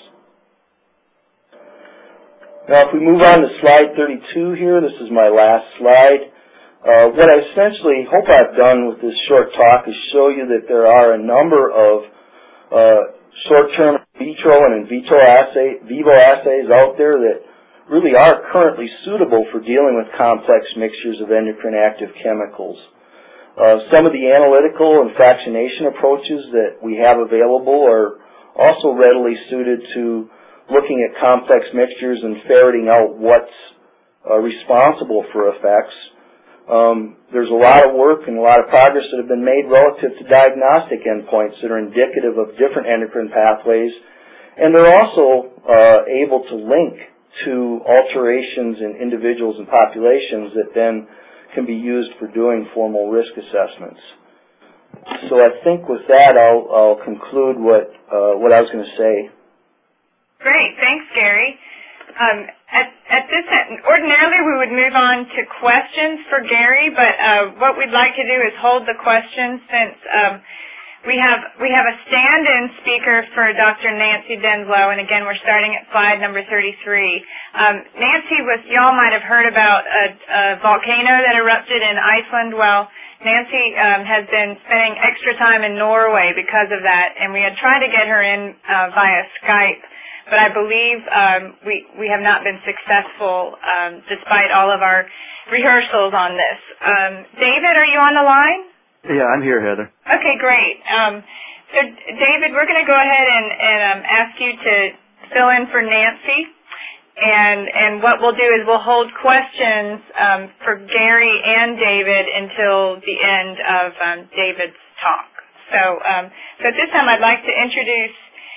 Now if we move on to slide thirty-two here, this is my last slide. Uh, what I essentially hope I've done with this short talk is show you that there are a number of uh, short-term in vitro and in vitro assay, vivo assays out there that really are currently suitable for dealing with complex mixtures of endocrine active chemicals. Uh, some of the analytical and fractionation approaches that we have available are also readily suited to looking at complex mixtures and ferreting out what's uh, responsible for effects. Um, there's a lot of work and a lot of progress that have been made relative to diagnostic endpoints that are indicative of different endocrine pathways, and they're also uh, able to link to alterations in individuals and populations that then can be used for doing formal risk assessments. So I think with that I'll, I'll conclude what, uh, what I was going to say. Great. Thanks, Gary. Um, at, at this ordinarily we would move on to questions for Gary, but uh, what we'd like to do is hold the questions since um, we have we have a stand-in speaker for Doctor Nancy Denslow, and again we're starting at slide number thirty-three. Um, Nancy was y'all might have heard about a, a volcano that erupted in Iceland. Well, Nancy um, has been spending extra time in Norway because of that, and we had tried to get her in uh, via Skype. But I believe um, we, we have not been successful um, despite all of our rehearsals on this. Um, David, are you on the line? Yeah, I'm here, Heather. Okay, great. Um, so, David, we're going to go ahead and, and um, ask you to fill in for Nancy. And, and what we'll do is we'll hold questions um, for Gary and David until the end of um, David's talk. So, um, so at this time, I'd like to introduce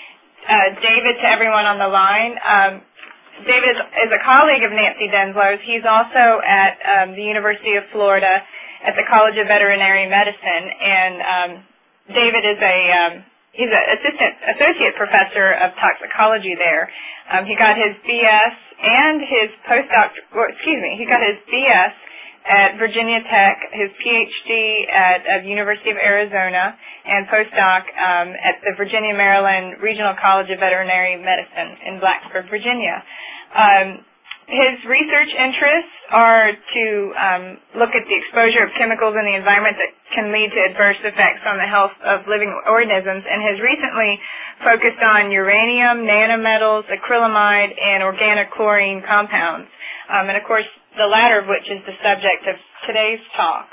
Uh, David to everyone on the line. Um, David is, is a colleague of Nancy Denslow's. He's also at um, the University of Florida at the College of Veterinary Medicine, and um, David is a um, he's an assistant associate professor of toxicology there. Um, he got his B S and his postdoc. Well, excuse me, he got his B S at Virginia Tech, his P H D at the University of Arizona, and postdoc um, at the Virginia Maryland Regional College of Veterinary Medicine in Blacksburg, Virginia. Um, his research interests are to um, look at the exposure of chemicals in the environment that can lead to adverse effects on the health of living organisms, and has recently focused on uranium, nanometals, acrylamide, and organochlorine compounds. Um, and of course, the latter of which is the subject of today's talk.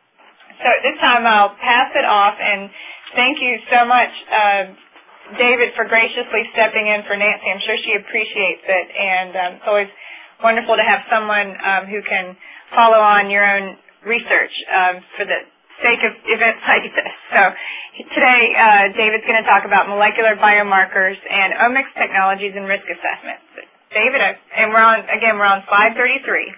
So at this time, I'll pass it off, and thank you so much, uh, David, for graciously stepping in for Nancy. I'm sure she appreciates it, and um, it's always wonderful to have someone um, who can follow on your own research um, for the sake of events like this. So today, uh, David's going to talk about molecular biomarkers and omics technologies and risk assessments. David, and we're on, again, we're on slide thirty-three.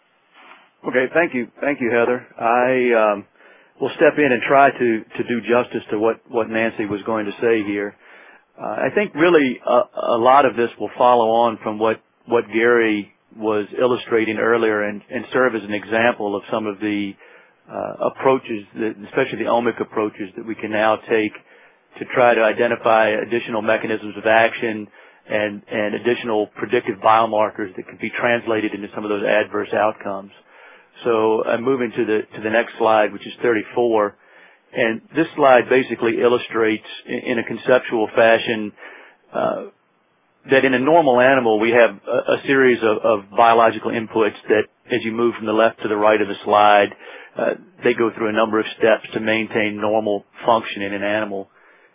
Okay, thank you. Thank you, Heather. I um, will step in and try to, to do justice to what, what Nancy was going to say here. Uh, I think really a, a lot of this will follow on from what, what Gary was illustrating earlier and, and serve as an example of some of the uh, approaches, that, especially the omic approaches that we can now take to try to identify additional mechanisms of action and, and additional predictive biomarkers that can be translated into some of those adverse outcomes. So I'm moving to the to the next slide, which is thirty-four, and this slide basically illustrates in, in a conceptual fashion uh, that in a normal animal we have a, a series of, of biological inputs that, as you move from the left to the right of the slide, uh, they go through a number of steps to maintain normal function in an animal.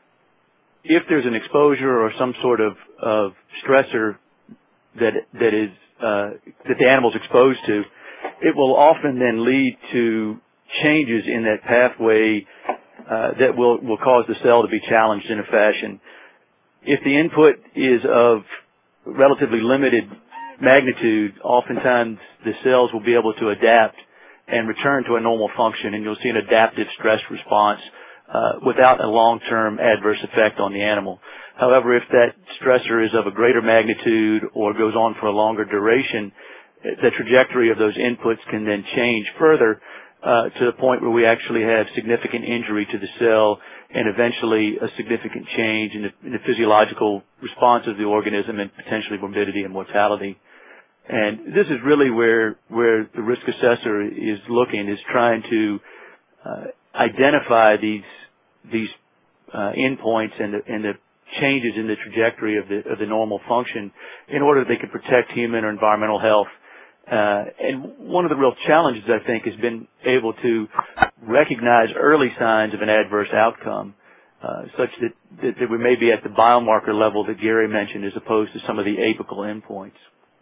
If there's an exposure or some sort of, of stressor that that is uh, that the animal's exposed to, it will often then lead to changes in that pathway uh, that will, will cause the cell to be challenged in a fashion. If the input is of relatively limited magnitude, oftentimes the cells will be able to adapt and return to a normal function, and you'll see an adaptive stress response uh, without a long-term adverse effect on the animal. However, if that stressor is of a greater magnitude or goes on for a longer duration, the trajectory of those inputs can then change further uh, to the point where we actually have significant injury to the cell and eventually a significant change in the, in the physiological response of the organism and potentially morbidity and mortality. And this is really where where the risk assessor is looking, is trying to uh, identify these these uh, endpoints and the, and the changes in the trajectory of the of the normal function in order that they can protect human or environmental health. Uh, and one of the real challenges, I think, has been able to recognize early signs of an adverse outcome, uh, such that, that, that we may be at the biomarker level that Gary mentioned as opposed to some of the apical endpoints.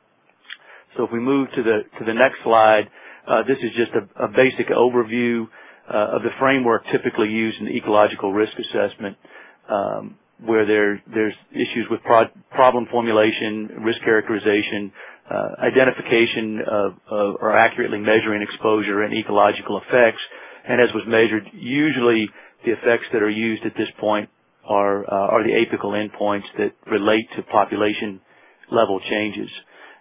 So if we move to the, to the next slide, uh, this is just a, a basic overview uh, of the framework typically used in ecological risk assessment, um, where there, there's issues with pro problem formulation, risk characterization, Uh, identification of, of or accurately measuring exposure and ecological effects, and as was measured, usually the effects that are used at this point are uh, are the apical endpoints that relate to population level changes.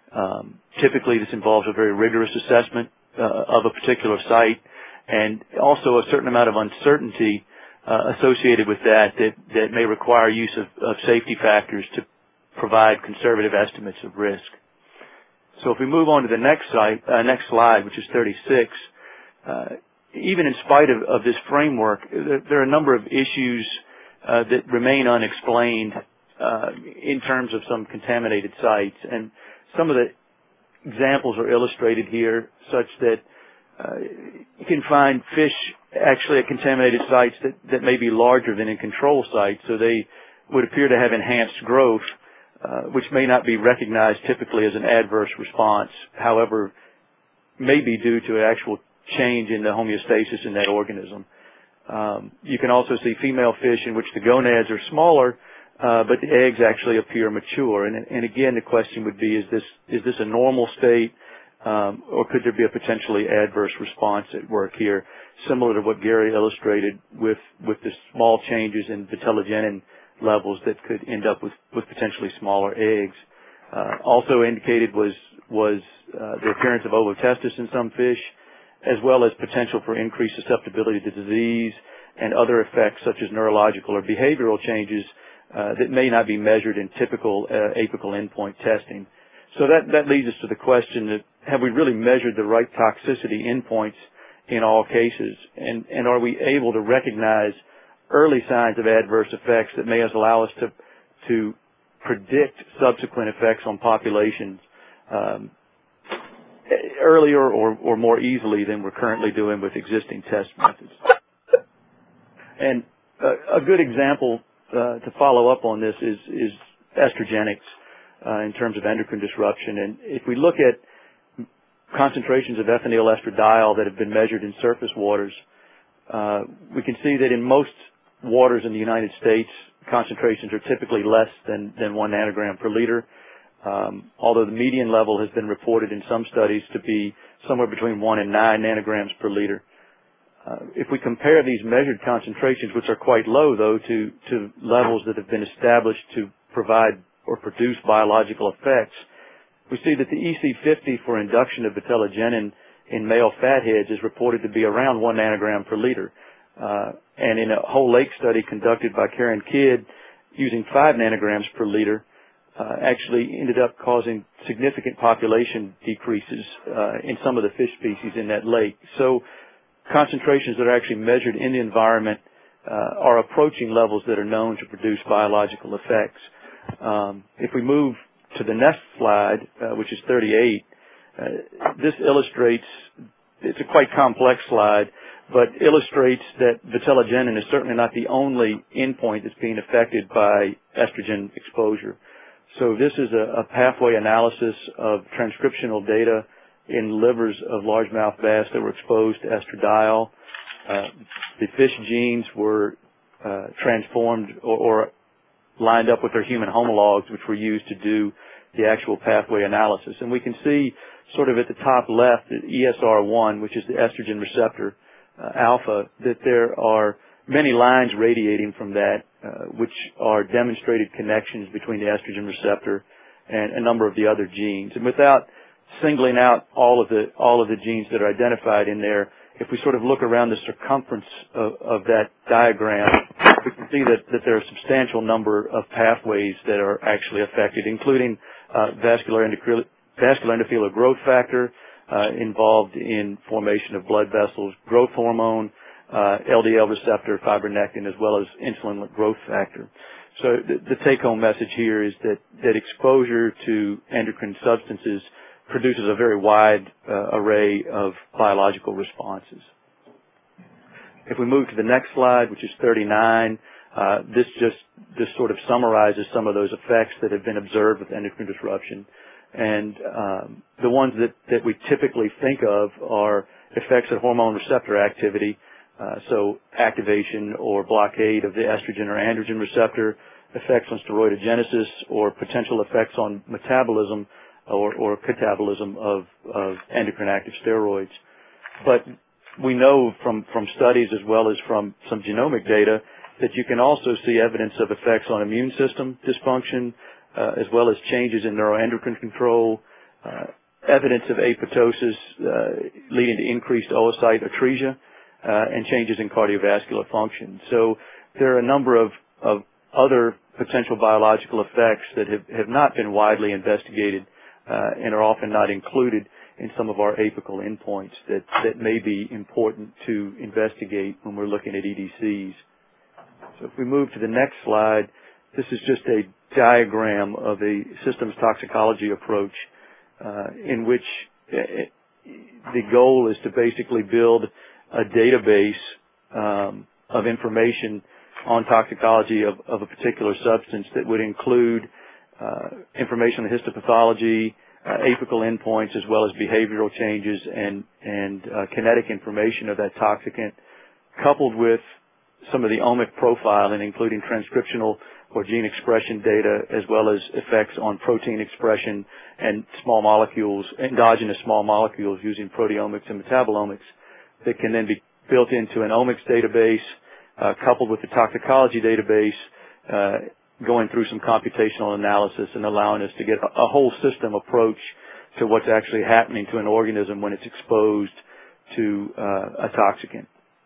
Um, typically, this involves a very rigorous assessment uh, of a particular site, and also a certain amount of uncertainty uh, associated with that, that that may require use of, of safety factors to provide conservative estimates of risk. So if we move on to the next site, uh, next slide, which is thirty-six, uh, even in spite of, of this framework, there, there are a number of issues uh, that remain unexplained uh, in terms of some contaminated sites, and some of the examples are illustrated here, such that uh, you can find fish actually at contaminated sites that, that may be larger than in control sites, so they would appear to have enhanced growth, uh, which may not be recognized typically as an adverse response, however, may be due to an actual change in the homeostasis in that organism. Um, you can also see female fish in which the gonads are smaller, uh, but the eggs actually appear mature. And, and again, the question would be: Is this is this a normal state, um, or could there be a potentially adverse response at work here, similar to what Gary illustrated with with the small changes in vitellogenin levels that could end up with with potentially smaller eggs. Uh, also indicated was was uh, the appearance of ovotestis in some fish, as well as potential for increased susceptibility to disease and other effects such as neurological or behavioral changes uh, that may not be measured in typical uh, apical endpoint testing. So that, that leads us to the question that have we really measured the right toxicity endpoints in all cases, and, and are we able to recognize early signs of adverse effects that may allow us to, to predict subsequent effects on populations um, earlier or, or more easily than we're currently doing with existing test methods. And uh, a good example uh, to follow up on this is, is estrogenics uh, in terms of endocrine disruption. And if we look at concentrations of ethinyl estradiol that have been measured in surface waters, uh, we can see that in most waters in the United States, concentrations are typically less than, than one nanogram per liter. Um, although the median level has been reported in some studies to be somewhere between one and nine nanograms per liter. Uh, if we compare these measured concentrations, which are quite low, though, to, to levels that have been established to provide or produce biological effects, we see that the E C fifty for induction of vitellogenin in male fatheads is reported to be around one nanogram per liter. Uh, and in a whole lake study conducted by Karen Kidd using five nanograms per liter, Uh, actually ended up causing significant population decreases uh, in some of the fish species in that lake. So concentrations that are actually measured in the environment uh, are approaching levels that are known to produce biological effects. Um, if we move to the next slide, uh, which is thirty-eight, uh, this illustrates, it's a quite complex slide, but illustrates that vitellogenin is certainly not the only endpoint that's being affected by estrogen exposure. So this is a, a pathway analysis of transcriptional data in livers of largemouth bass that were exposed to estradiol. Uh, the fish genes were uh, transformed or, or lined up with their human homologs, which were used to do the actual pathway analysis. And we can see sort of at the top left, the E S R one, which is the estrogen receptor uh, alpha, that there are many lines radiating from that, uh, which are demonstrated connections between the estrogen receptor and a number of the other genes. And without singling out all of the all of the genes that are identified in there, if we sort of look around the circumference of, of that diagram, we can see that, that there are a substantial number of pathways that are actually affected, including uh, vascular, endocril- vascular endothelial growth factor uh, involved in formation of blood vessels, growth hormone, Uh, L D L receptor, fibronectin, as well as insulin growth factor. So the, the take-home message here is that, that exposure to endocrine substances produces a very wide uh, array of biological responses. If we move to the next slide, which is thirty-nine, uh, this just this sort of summarizes some of those effects that have been observed with endocrine disruption. And um, the ones that, that we typically think of are effects of hormone receptor activity, Uh, so activation or blockade of the estrogen or androgen receptor, effects on steroidogenesis, or potential effects on metabolism or, or catabolism of, of endocrine active steroids. But we know from, from studies as well as from some genomic data that you can also see evidence of effects on immune system dysfunction, uh, as well as changes in neuroendocrine control, uh, evidence of apoptosis uh, leading to increased oocyte atresia, uh, and changes in cardiovascular function. So there are a number of, of other potential biological effects that have, have not been widely investigated uh, and are often not included in some of our apical endpoints that, that may be important to investigate when we're looking at E D Cs. So if we move to the next slide, this is just a diagram of a systems toxicology approach uh, in which the goal is to basically build a database um, of information on toxicology of, of a particular substance that would include uh, information on the histopathology, uh, apical endpoints, as well as behavioral changes and, and uh, kinetic information of that toxicant, coupled with some of the omic profiling, including transcriptional or gene expression data, as well as effects on protein expression and small molecules, endogenous small molecules using proteomics and metabolomics that can then be built into an omics database, uh, coupled with the toxicology database, uh, going through some computational analysis and allowing us to get a, a whole system approach to what's actually happening to an organism when it's exposed to uh, a toxicant.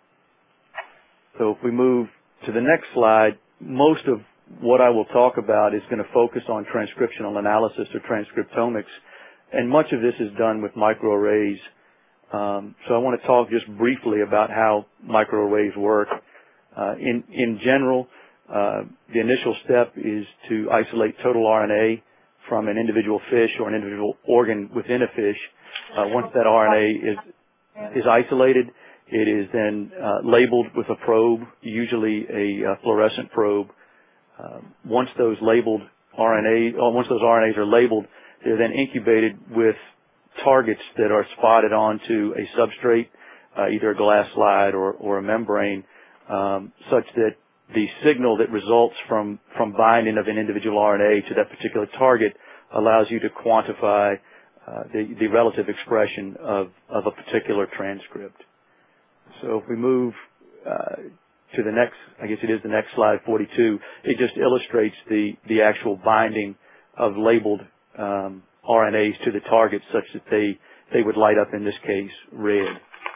So if we move to the next slide, most of what I will talk about is going to focus on transcriptional analysis or transcriptomics, and much of this is done with microarrays. Um, so I want to talk just briefly about how microarrays work. Uh, in, in general, uh, the initial step is to isolate total R N A from an individual fish or an individual organ within a fish. Uh, once that R N A is, is isolated, it is then uh, labeled with a probe, usually a uh, fluorescent probe. Uh, once those labeled R N A, or once those R N As are labeled, they're then incubated with targets that are spotted onto a substrate, uh, either a glass slide or, or a membrane, um, such that the signal that results from, from binding of an individual R N A to that particular target allows you to quantify uh, the, the relative expression of, of a particular transcript. So if we move uh, to the next, I guess it is the next slide, forty-two, it just illustrates the, the actual binding of labeled um, R N As to the target such that they, they would light up, in this case, red.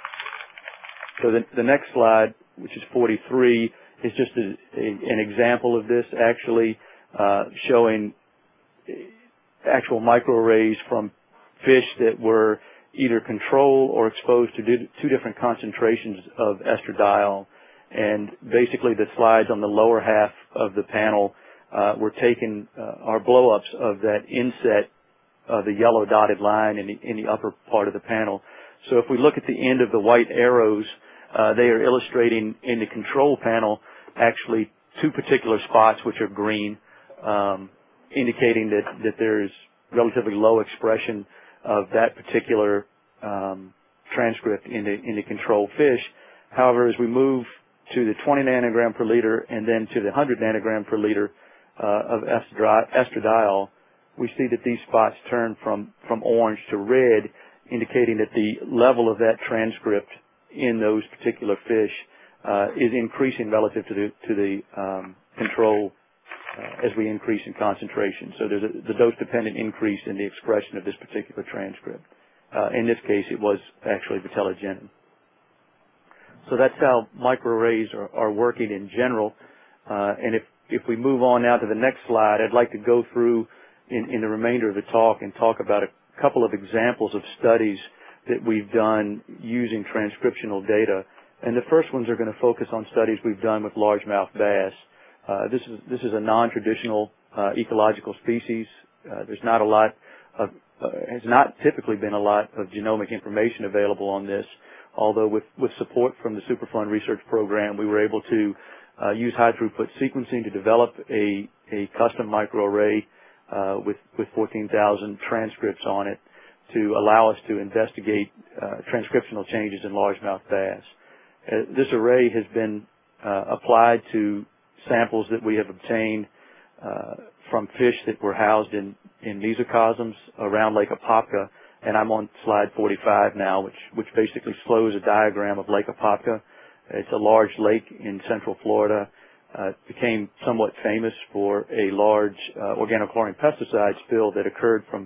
So the, the next slide, which is forty-three, is just a, a, an example of this, actually uh, showing actual microarrays from fish that were either control or exposed to two different concentrations of estradiol. And basically the slides on the lower half of the panel uh, were taken, uh, are blow-ups of that inset of the yellow dotted line in the, in the upper part of the panel. So if we look at the end of the white arrows, uh, they are illustrating in the control panel actually two particular spots which are green, um, indicating that, that there is relatively low expression of that particular um, transcript in the, in the control fish. However, as we move to the twenty nanogram per liter and then to the one hundred nanogram per liter uh, of estradiol, we see that these spots turn from, from orange to red, indicating that the level of that transcript in those particular fish uh, is increasing relative to the, to the um, control uh, as we increase in concentration. So there's a the dose-dependent increase in the expression of this particular transcript. Uh, in this case, it was actually vitellogenin. So that's how microarrays are, are working in general. Uh, and if, if we move on now to the next slide, I'd like to go through in, in the remainder of the talk and talk about a couple of examples of studies that we've done using transcriptional data. And the first ones are going to focus on studies we've done with largemouth bass. Uh, this is this is a non-traditional uh, ecological species. Uh, there's not a lot of uh, has not typically been a lot of genomic information available on this. Although with with support from the Superfund Research Program, we were able to uh, use high throughput sequencing to develop a a custom microarray uh, with with fourteen thousand transcripts on it to allow us to investigate uh, transcriptional changes in largemouth bass. Uh, this array has been uh, applied to samples that we have obtained uh, from fish that were housed in, in mesocosms around Lake Apopka, and I'm on slide forty-five now, which, which basically shows a diagram of Lake Apopka. It's a large lake in central Florida. Uh, it became somewhat famous for a large uh, organochlorine pesticide spill that occurred from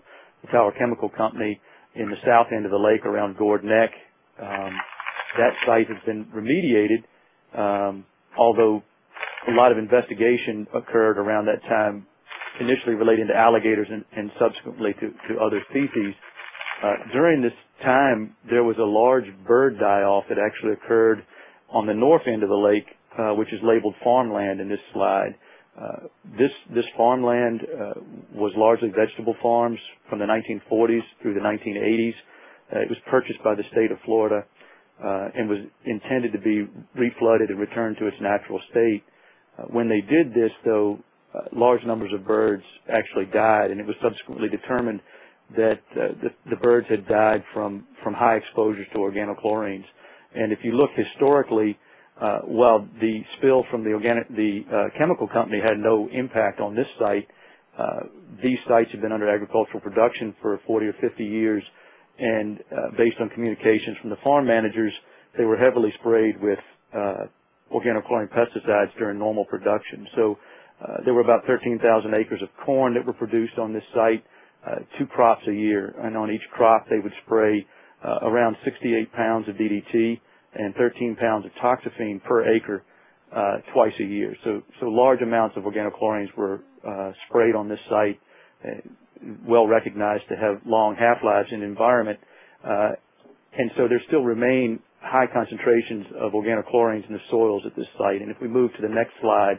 the Tower Chemical Company in the south end of the lake around Gourd Neck. Um, that site has been remediated, um, although a lot of investigation occurred around that time, initially relating to alligators and, and subsequently to, to other species. Uh, during this time, there was a large bird die-off that actually occurred on the north end of the lake, uh, which is labeled farmland in this slide. Uh, this this farmland uh, was largely vegetable farms from the nineteen forties through the nineteen eighties. Uh, it was purchased by the state of Florida uh, and was intended to be reflooded and returned to its natural state. Uh, when they did this, though, uh, large numbers of birds actually died, and it was subsequently determined that uh, the, the birds had died from, from high exposures to organochlorines. And if you look historically, uh, while the spill from the organic, the uh, chemical company had no impact on this site, uh, these sites have been under agricultural production for forty or fifty years, and uh, based on communications from the farm managers, they were heavily sprayed with uh, organochlorine pesticides during normal production. So uh, there were about thirteen thousand acres of corn that were produced on this site, uh, two crops a year, and on each crop they would spray uh, around sixty-eight pounds of D D T and thirteen pounds of toxaphene per acre uh, twice a year. So, so large amounts of organochlorines were uh, sprayed on this site, uh, well recognized to have long half-lives in the environment, uh, and so there still remain high concentrations of organochlorines in the soils at this site. And if we move to the next slide,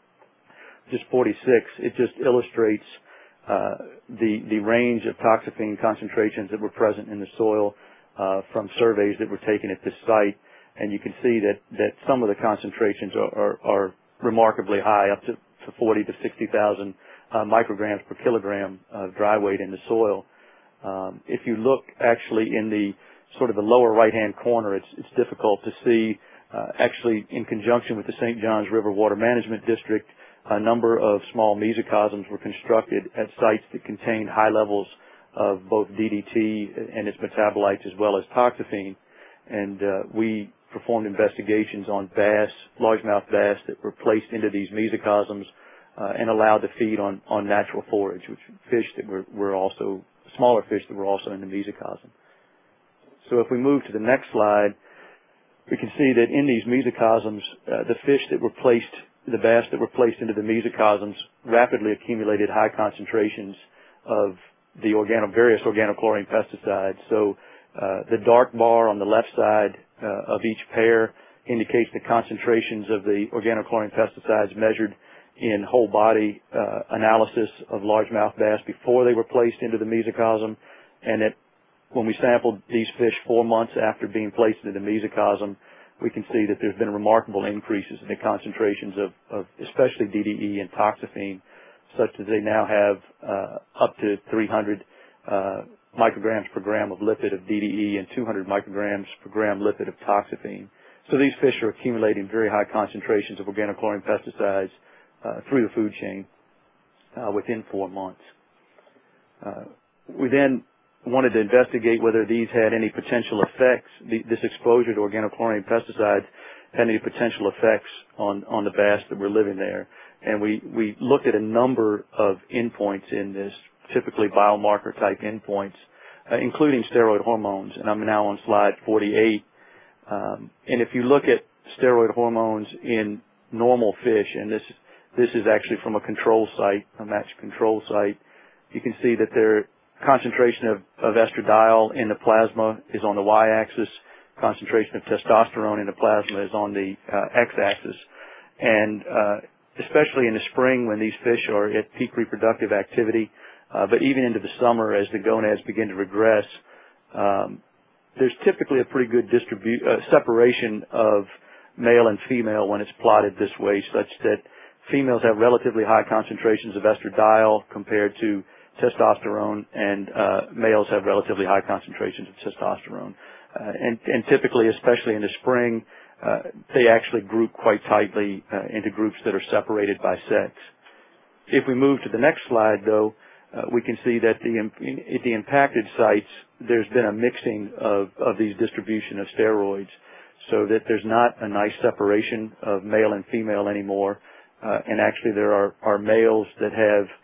just forty-six, it just illustrates uh, the, the range of toxaphene concentrations that were present in the soil uh, from surveys that were taken at this site. And you can see that, that some of the concentrations are, are, are remarkably high, up to, to forty to sixty thousand uh, micrograms per kilogram of dry weight in the soil. Um, if you look actually in the sort of the lower right-hand corner, it's, it's difficult to see. Uh, actually, in conjunction with the Saint Johns River Water Management District, a number of small mesocosms were constructed at sites that contained high levels of both D D T and its metabolites as well as toxaphene. And uh, we performed investigations on bass, largemouth bass, that were placed into these mesocosms uh, and allowed to feed on, on natural forage, which fish that were, were also, smaller fish that were also in the mesocosm. So if we move to the next slide, we can see that in these mesocosms, uh, the fish that were placed, the bass that were placed into the mesocosms rapidly accumulated high concentrations of the organo, various organochlorine pesticides. So uh, the dark bar on the left side uh, of each pair indicates the concentrations of the organochlorine pesticides measured in whole body uh, analysis of largemouth bass before they were placed into the mesocosm, and at when we sampled these fish four months after being placed into the mesocosm, we can see that there's been remarkable increases in the concentrations of, of especially D D E and toxaphene, such that they now have uh, up to three hundred uh, micrograms per gram of lipid of D D E and two hundred micrograms per gram lipid of toxaphene. So these fish are accumulating very high concentrations of organochlorine pesticides uh, through the food chain uh, within four months. Uh, we then wanted to investigate whether these had any potential effects, the, this exposure to organochlorine pesticides had any potential effects on, on the bass that were living there. And we, we looked at a number of endpoints in this, typically biomarker type endpoints, uh, including steroid hormones. And I'm now on slide forty-eight. Um, and if you look at steroid hormones in normal fish, and this, this is actually from a control site, a matched control site, you can see that there concentration of, of estradiol in the plasma is on the y-axis. Concentration of testosterone in the plasma is on the uh, x-axis. And uh, especially in the spring when these fish are at peak reproductive activity, uh, but even into the summer as the gonads begin to regress, um, there's typically a pretty good distribu- uh, separation of male and female when it's plotted this way, such that females have relatively high concentrations of estradiol compared to testosterone, and uh, males have relatively high concentrations of testosterone. Uh, and, and typically, especially in the spring, uh, they actually group quite tightly uh, into groups that are separated by sex. If we move to the next slide, though, uh, we can see that the, in, at the impacted sites, there's been a mixing of, of these distribution of steroids, so that there's not a nice separation of male and female anymore. Uh, and actually, there are, are males that have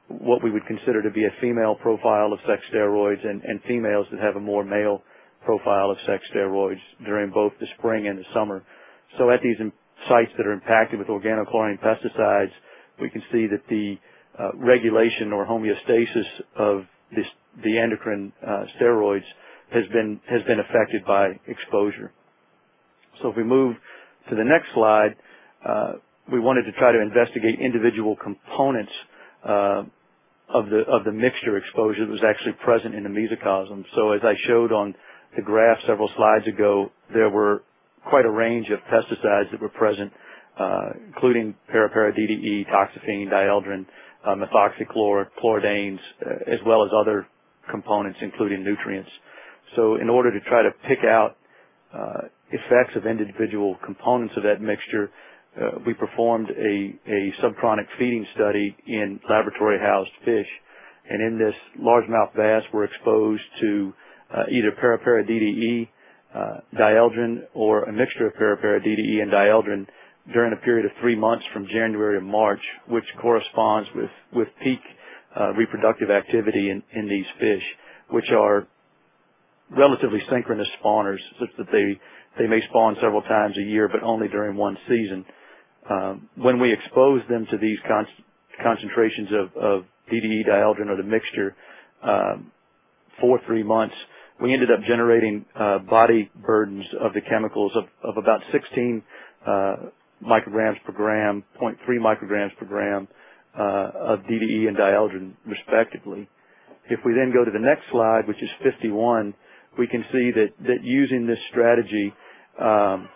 what we would consider to be a female profile of sex steroids and, and females that have a more male profile of sex steroids during both the spring and the summer. So at these sites that are impacted with organochlorine pesticides, we can see that the uh, regulation or homeostasis of this, the endocrine uh, steroids has been has been affected by exposure. So if we move to the next slide, uh, we wanted to try to investigate individual components uh, of the of the mixture exposure that was actually present in the mesocosm. So as I showed on the graph several slides ago, there were quite a range of pesticides that were present, uh, including parapara D D E, toxaphene, dieldrin, uh, methoxychlor, chlordanes, uh, as well as other components, including nutrients. So in order to try to pick out uh, effects of individual components of that mixture, uh, we performed a, a subchronic feeding study in laboratory-housed fish. And in this largemouth bass were exposed to uh, either parapara D D E, uh, dieldrin, or a mixture of parapara D D E and dieldrin during a period of three months from January to March, which corresponds with, with peak uh, reproductive activity in, in these fish, which are relatively synchronous spawners, such that they, they may spawn several times a year, but only during one season. Um, when we expose them to these con concentrations of, of D D E, dieldrin, or the mixture um, for three months, we ended up generating uh, body burdens of the chemicals of, of about sixteen uh, micrograms per gram, zero point three micrograms per gram uh, of D D E and dieldrin, respectively. If we then go to the next slide, which is fifty-one, we can see that, that using this strategy, um,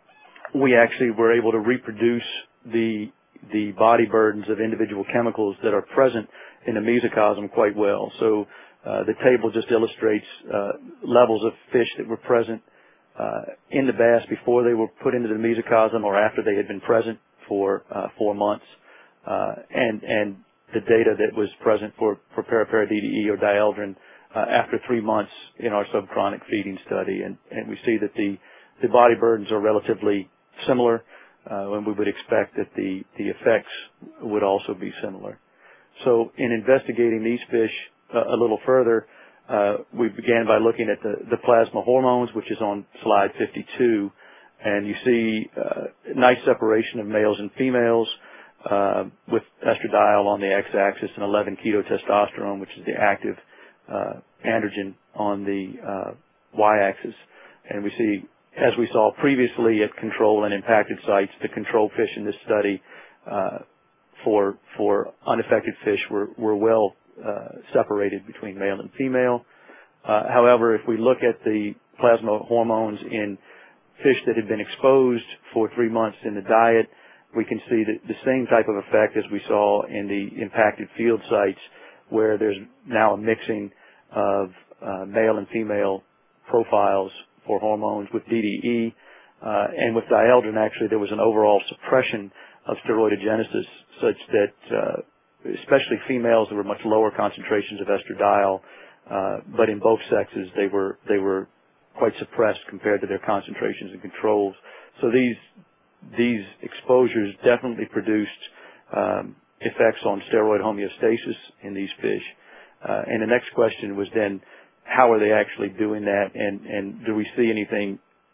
we actually were able to reproduce the, the body burdens of individual chemicals that are present in the mesocosm quite well. So uh, the table just illustrates uh, levels of fish that were present uh, in the bass before they were put into the mesocosm or after they had been present for uh, four months, uh, and, and the data that was present for, for parapara D D E or dieldrin uh, after three months in our subchronic feeding study. And, and we see that the, the body burdens are relatively similar, uh, and we would expect that the, the effects would also be similar. So in investigating these fish uh, a little further, uh, we began by looking at the, the plasma hormones, which is on slide fifty-two, and you see uh, nice separation of males and females, Uh, with estradiol on the x-axis and eleven ketotestosterone, which is the active uh, androgen, on the uh, y-axis. And we see, as we saw previously at control and impacted sites, the control fish in this study uh, for for unaffected fish were, were well uh, separated between male and female. Uh, however, if we look at the plasma hormones in fish that had been exposed for three months in the diet, we can see the, the same type of effect as we saw in the impacted field sites, where there's now a mixing of uh, male and female profiles for hormones with D D E, uh, and with dieldrin, actually, there was an overall suppression of steroidogenesis, such that uh, especially females, there were much lower concentrations of estradiol, uh, but in both sexes, they were they were quite suppressed compared to their concentrations in controls. So these These exposures definitely produced um, effects on steroid homeostasis in these fish. Uh, and the next question was then, how are they actually doing that, and, and do we see anything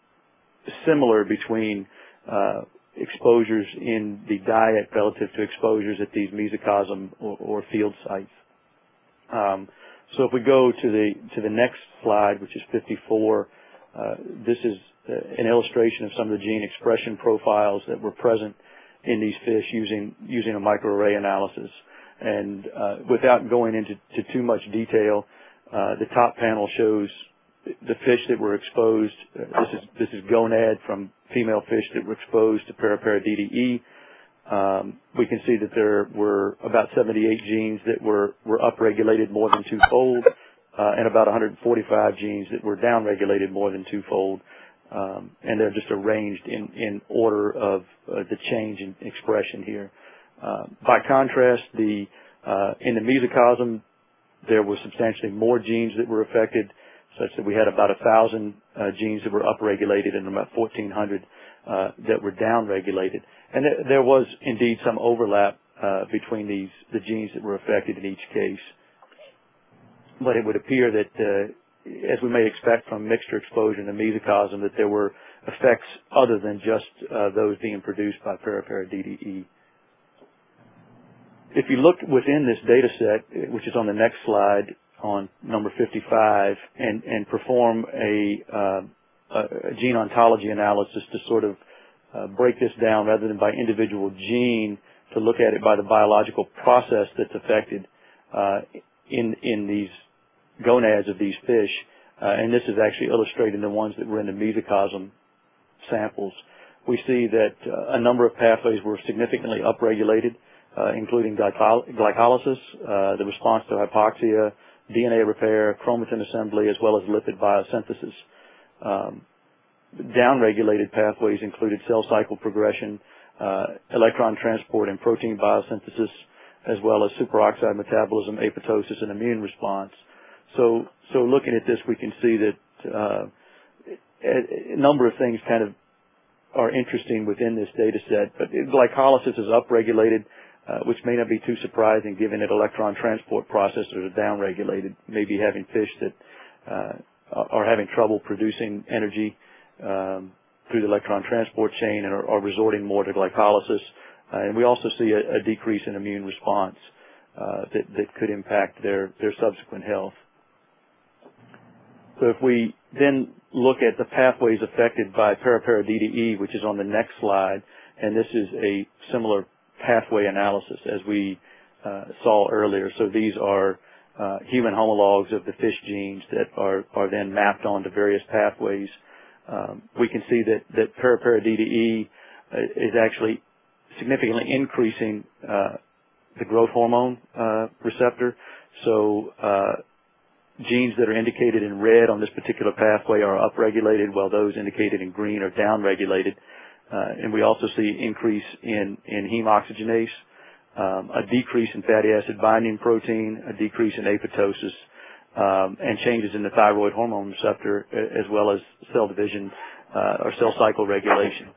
similar between uh, exposures in the diet relative to exposures at these mesocosm or, or field sites? Um, so if we go to the to the next slide, which is fifty-four, uh, this is an illustration of some of the gene expression profiles that were present in these fish using using a microarray analysis. And uh, without going into to too much detail, uh, the top panel shows the fish that were exposed. Uh, this is this is gonad from female fish that were exposed to parapara D D E. Um, we can see that there were about seventy-eight genes that were were upregulated more than twofold, uh, and about one hundred forty-five genes that were downregulated more than twofold. Um, and they're just arranged in, in order of uh, the change in expression here. Uh, by contrast, the uh, in the mesocosm, there were substantially more genes that were affected, such that we had about a thousand uh, genes that were upregulated and about fourteen hundred uh, that were downregulated. And th there was indeed some overlap uh, between these the genes that were affected in each case. But it would appear that, uh, as we may expect from mixture exposure in the mesocosm, that there were effects other than just uh, those being produced by Parapara D D E. If you look within this data set, which is on the next slide, on number fifty-five, and, and perform a, uh, a gene ontology analysis to sort of uh, break this down rather than by individual gene, to look at it by the biological process that's affected uh, in in these gonads of these fish, uh, and this is actually illustrated in the ones that were in the mesocosm samples. We see that uh, a number of pathways were significantly upregulated, uh, including glycolysis, uh, the response to hypoxia, D N A repair, chromatin assembly, as well as lipid biosynthesis. Um, downregulated pathways included cell cycle progression, uh, electron transport and protein biosynthesis, as well as superoxide metabolism, apoptosis, and immune response. So, so looking at this, we can see that uh, a, a number of things kind of are interesting within this data set. But glycolysis is upregulated, uh, which may not be too surprising given that electron transport processes are downregulated, maybe having fish that uh, are having trouble producing energy um, through the electron transport chain and are, are resorting more to glycolysis. Uh, and we also see a, a decrease in immune response uh, that, that could impact their, their subsequent health. So if we then look at the pathways affected by Parapara D D E, which is on the next slide, and this is a similar pathway analysis as we uh, saw earlier. So these are uh, human homologs of the fish genes that are, are then mapped onto various pathways. Um, we can see that, that Parapara D D E uh, is actually significantly increasing uh, the growth hormone uh, receptor. So uh, genes that are indicated in red on this particular pathway are upregulated, while those indicated in green are downregulated. Uh, and we also see increase in, in heme oxygenase, um, a decrease in fatty acid binding protein, a decrease in apoptosis, um, and changes in the thyroid hormone receptor, as well as cell division uh, or cell cycle regulation.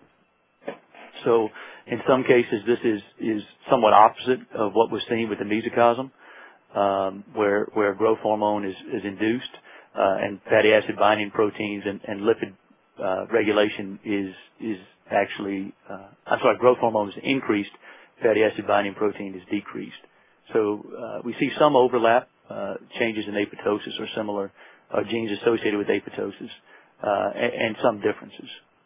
So in some cases, this is, is somewhat opposite of what was seen with the mesocosm, um, where, where growth hormone is, is induced, uh, and fatty acid binding proteins and, and lipid uh, regulation is, is actually, uh, I'm sorry, growth hormone is increased, fatty acid binding protein is decreased. So uh, we see some overlap, uh, changes in apoptosis or similar, uh, genes associated with apoptosis, uh, and, and some differences.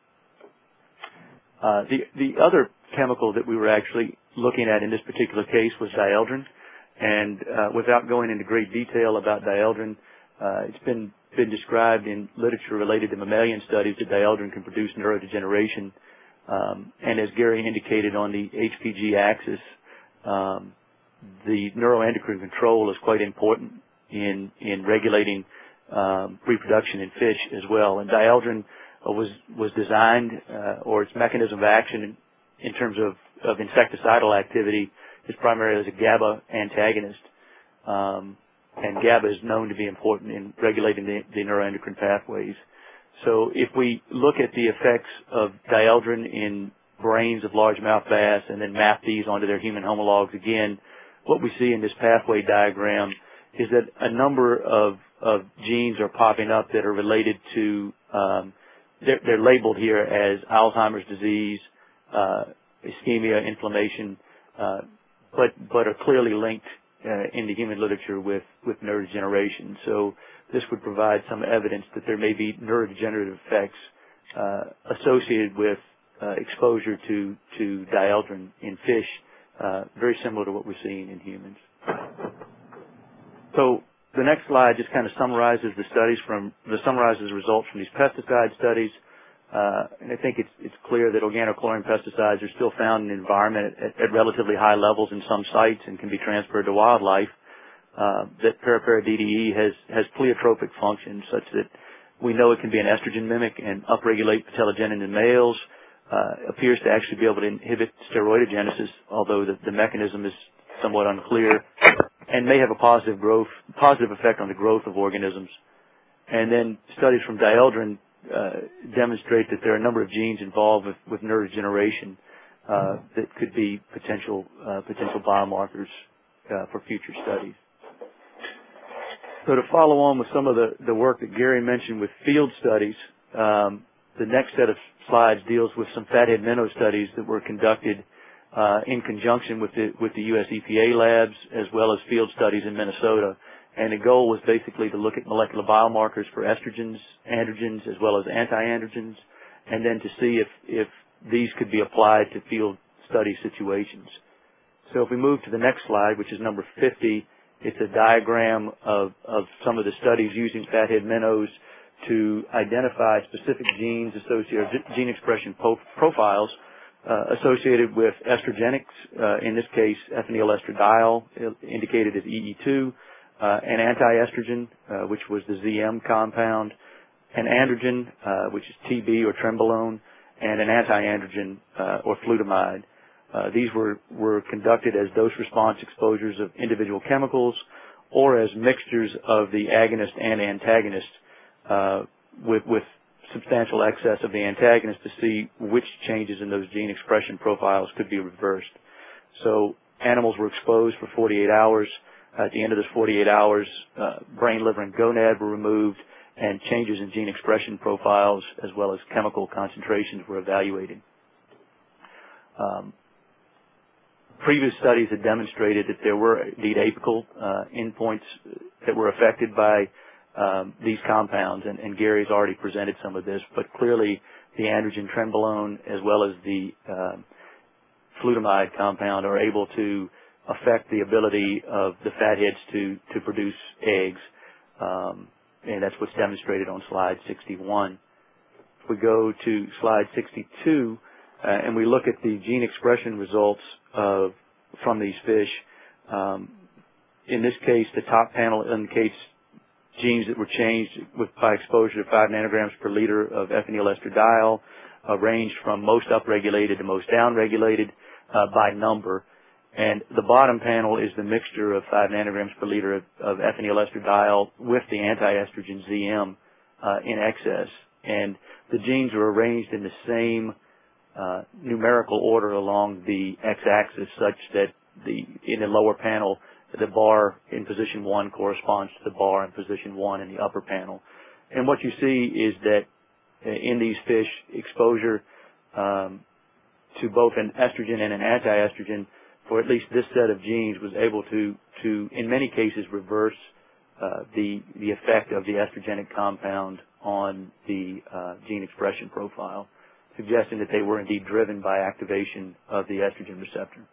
Uh, the, the other chemical that we were actually looking at in this particular case was dieldrin. And uh, without going into great detail about dieldrin, uh, it's been, been described in literature related to mammalian studies that dieldrin can produce neurodegeneration. Um, and as Gary indicated on the H P G axis, um, the neuroendocrine control is quite important in, in regulating um, reproduction in fish as well. And dieldrin was was designed, uh, or its mechanism of action in, in terms of, of insecticidal activity is primarily as a GABA antagonist. Um, and GABA is known to be important in regulating the, the neuroendocrine pathways. So if we look at the effects of dieldrin in brains of largemouth bass and then map these onto their human homologs again, what we see in this pathway diagram is that a number of, of genes are popping up that are related to um, They're, they're labeled here as Alzheimer's disease, uh, ischemia, inflammation, uh, but but are clearly linked uh, in the human literature with with neurodegeneration. So this would provide some evidence that there may be neurodegenerative effects uh, associated with uh, exposure to to dieldrin in fish, uh, very similar to what we're seeing in humans. So the next slide just kind of summarizes the studies from, the summarizes the results from these pesticide studies. Uh, and I think it's, it's clear that organochlorine pesticides are still found in the environment at, at relatively high levels in some sites and can be transferred to wildlife. Uh, that Parapara D D E has, has pleiotropic functions such that we know it can be an estrogen mimic and upregulate patelogenin in males, uh, appears to actually be able to inhibit steroidogenesis, although the, the mechanism is somewhat unclear, and may have a positive growth, positive effect on the growth of organisms. And then studies from dieldrin uh, demonstrate that there are a number of genes involved with, with neurodegeneration. uh, that could be potential uh, potential biomarkers uh, for future studies. So to follow on with some of the, the work that Gary mentioned with field studies, um, the next set of slides deals with some fathead minnow studies that were conducted uh, in conjunction with the with the U S E P A labs as well as field studies in Minnesota. And the goal was basically to look at molecular biomarkers for estrogens, androgens, as well as anti-androgens, and then to see if, if these could be applied to field study situations. So if we move to the next slide, which is number fifty, it's a diagram of, of some of the studies using fathead minnows to identify specific genes associated, gene expression po profiles uh, associated with estrogenics, uh, in this case ethinyl estradiol, indicated as E E two, uh, an anti-estrogen, uh, which was the Z M compound, an androgen, uh, which is T B or trenbolone, and an anti-androgen uh, or flutamide. Uh, these were, were conducted as dose-response exposures of individual chemicals or as mixtures of the agonist and antagonist uh, with, with substantial excess of the antagonist to see which changes in those gene expression profiles could be reversed. So animals were exposed for forty-eight hours. At the end of those forty-eight hours, uh, brain, liver, and gonad were removed, and changes in gene expression profiles as well as chemical concentrations were evaluated. Um, previous studies had demonstrated that there were indeed apical uh, endpoints that were affected by um, these compounds, and, and Gary's already presented some of this, but clearly the androgen trenbolone as well as the uh, flutamide compound are able to affect the ability of the fatheads to, to produce eggs. Um, and that's what's demonstrated on slide sixty-one. If we go to slide sixty-two uh, and we look at the gene expression results of, from these fish, um, in this case the top panel indicates genes that were changed with, by exposure to five nanograms per liter of ethinyl estradiol, uh, ranged from most upregulated to most downregulated uh, by number. And the bottom panel is the mixture of five nanograms per liter of, of ethinyl estradiol with the anti-estrogen Z M uh, in excess. And the genes are arranged in the same uh, numerical order along the x-axis, such that the in the lower panel, the bar in position one corresponds to the bar in position one in the upper panel. And what you see is that in these fish, exposure um, to both an estrogen and an anti-estrogen for at least this set of genes was able to, to in many cases, reverse uh, the, the effect of the estrogenic compound on the uh, gene expression profile, suggesting that they were indeed driven by activation of the estrogen receptor.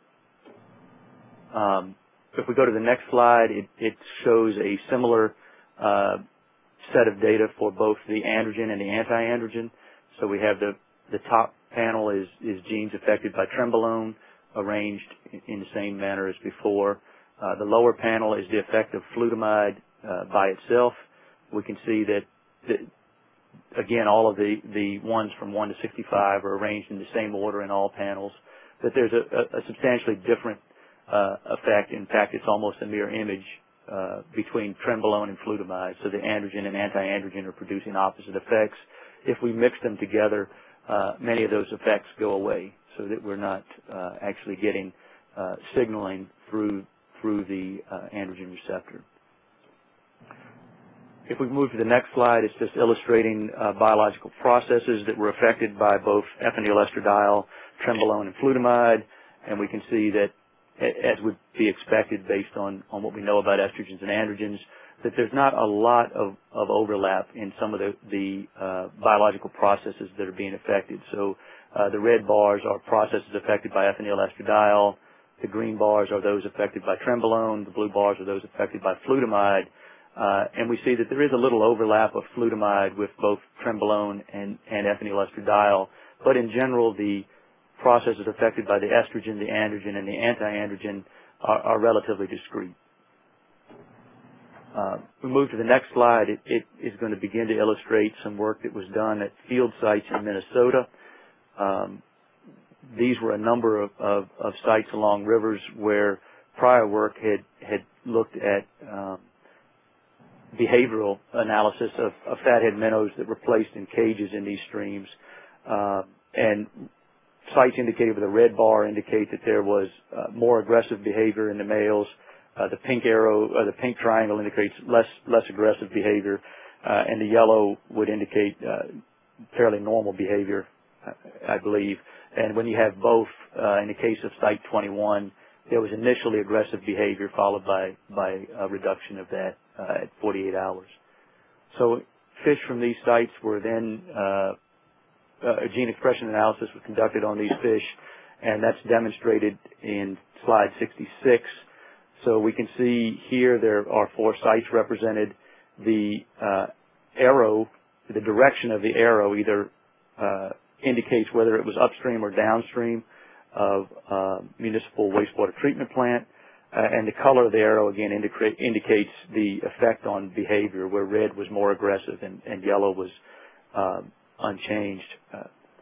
Um, if we go to the next slide, it, it shows a similar uh, set of data for both the androgen and the anti-androgen. So we have the, the top panel is, is genes affected by trenbolone, arranged in the same manner as before. Uh, the lower panel is the effect of flutamide uh, by itself. We can see that, that again, all of the, the ones from one to sixty-five are arranged in the same order in all panels, but there's a, a, a substantially different uh, effect. In fact, it's almost a mirror image uh, between trenbolone and flutamide. So the androgen and anti-androgen are producing opposite effects. If we mix them together, uh, many of those effects go away, so that we're not uh, actually getting uh, signaling through through the uh, androgen receptor. If we move to the next slide, it's just illustrating uh, biological processes that were affected by both ethinyl estradiol, trenbolone, and flutamide, and we can see that, as would be expected based on, on what we know about estrogens and androgens, that there's not a lot of, of overlap in some of the, the uh, biological processes that are being affected. So Uh, the red bars are processes affected by ethinyl estradiol. The green bars are those affected by trenbolone. The blue bars are those affected by flutamide. Uh, and we see that there is a little overlap of flutamide with both trenbolone and, and ethinyl estradiol. But in general, the processes affected by the estrogen, the androgen, and the anti-androgen are, are relatively discrete. Uh, we move to the next slide. It, it is going to begin to illustrate some work that was done at field sites in Minnesota. Um, these were a number of, of, of sites along rivers where prior work had, had looked at um, behavioral analysis of, of fathead minnows that were placed in cages in these streams. Uh, and sites indicated with a red bar indicate that there was uh, more aggressive behavior in the males. Uh, the pink arrow, uh, the pink triangle indicates less less aggressive behavior, uh, and the yellow would indicate uh, fairly normal behavior, I believe. And when you have both, uh, in the case of site twenty-one, there was initially aggressive behavior followed by by a reduction of that uh, at forty-eight hours. So fish from these sites were then uh, a gene expression analysis was conducted on these fish, and that's demonstrated in slide sixty-six. So we can see here there are four sites represented. The uh, arrow, the direction of the arrow either uh, indicates whether it was upstream or downstream of uh, municipal wastewater treatment plant, uh, and the color of the arrow again indica- indicates the effect on behavior, where red was more aggressive and, and yellow was uh, unchanged. Uh,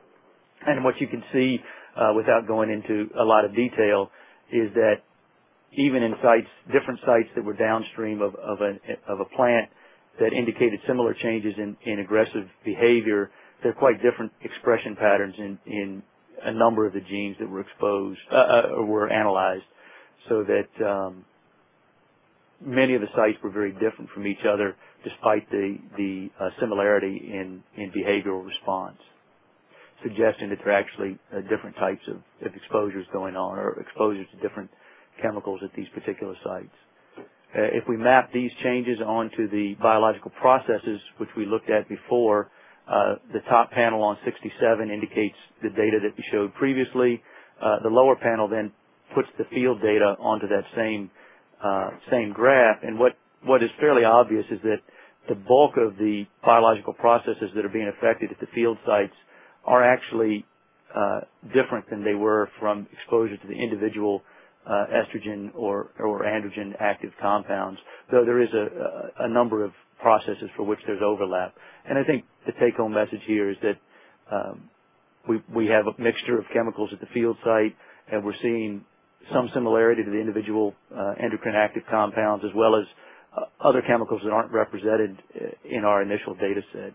and what you can see, uh, without going into a lot of detail, is that even in sites, different sites that were downstream of, of, a, of a plant that indicated similar changes in, in aggressive behavior, there are quite different expression patterns in, in a number of the genes that were exposed uh, or were analyzed, so that um, many of the sites were very different from each other, despite the the uh, similarity in, in behavioral response, suggesting that there are actually uh, different types of, of exposures going on, or exposures to different chemicals at these particular sites. Uh, if we map these changes onto the biological processes, which we looked at before, uh, the top panel on sixty-seven indicates the data that we showed previously. Uh, the lower panel then puts the field data onto that same uh, same graph. And what, what is fairly obvious is that the bulk of the biological processes that are being affected at the field sites are actually uh, different than they were from exposure to the individual Uh, estrogen or, or androgen active compounds, though there is a, a, a number of processes for which there's overlap. And I think the take-home message here is that um, we, we have a mixture of chemicals at the field site, and we're seeing some similarity to the individual uh, endocrine active compounds, as well as uh, other chemicals that aren't represented in our initial data set.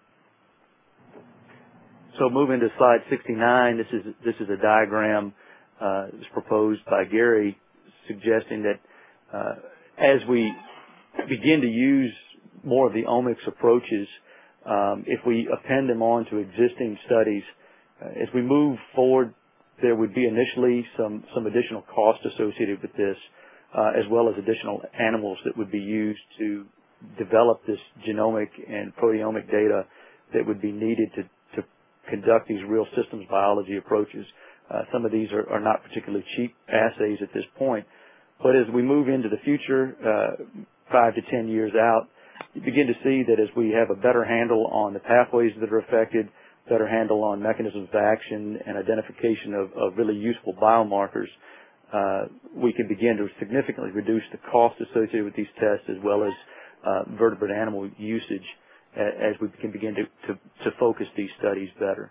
So moving to slide sixty-nine, this is, this is a diagram Uh, was proposed by Gary, suggesting that uh, as we begin to use more of the omics approaches, um, if we append them on to existing studies, uh, as we move forward, there would be initially some, some additional cost associated with this, uh, as well as additional animals that would be used to develop this genomic and proteomic data that would be needed to, to conduct these real systems biology approaches. Uh, some of these are, are not particularly cheap assays at this point. But as we move into the future, uh, five to ten years out, you begin to see that as we have a better handle on the pathways that are affected, better handle on mechanisms of action and identification of, of really useful biomarkers, uh, we can begin to significantly reduce the cost associated with these tests, as well as uh, vertebrate animal usage, uh, as we can begin to, to, to focus these studies better.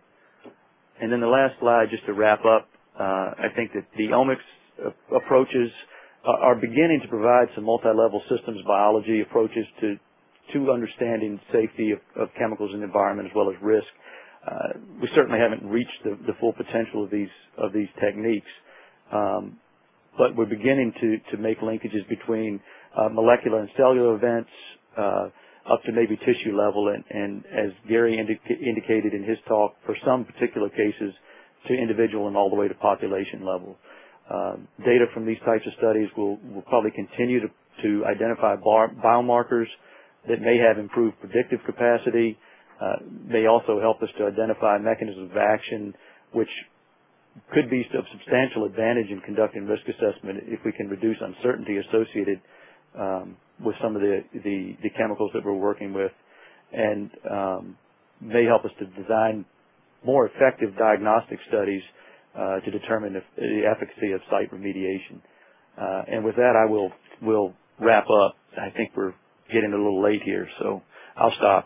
And then the last slide, just to wrap up, uh, I think that the omics uh, approaches uh, are beginning to provide some multi-level systems biology approaches to to understanding safety of, of chemicals in the environment, as well as risk. Uh, we certainly haven't reached the, the full potential of these of these techniques, um, but we're beginning to to make linkages between uh, molecular and cellular events, uh, up to maybe tissue level, and, and as Gary indica indicated in his talk, for some particular cases, to individual and all the way to population level. Uh, data from these types of studies will, will probably continue to, to identify bar, biomarkers that may have improved predictive capacity, uh, may also help us to identify mechanisms of action, which could be of substantial advantage in conducting risk assessment if we can reduce uncertainty associated um, with some of the, the, the chemicals that we're working with, and um, may help us to design more effective diagnostic studies uh, to determine the, the efficacy of site remediation. Uh, and with that, I will will wrap up. I think we're getting a little late here, so I'll stop.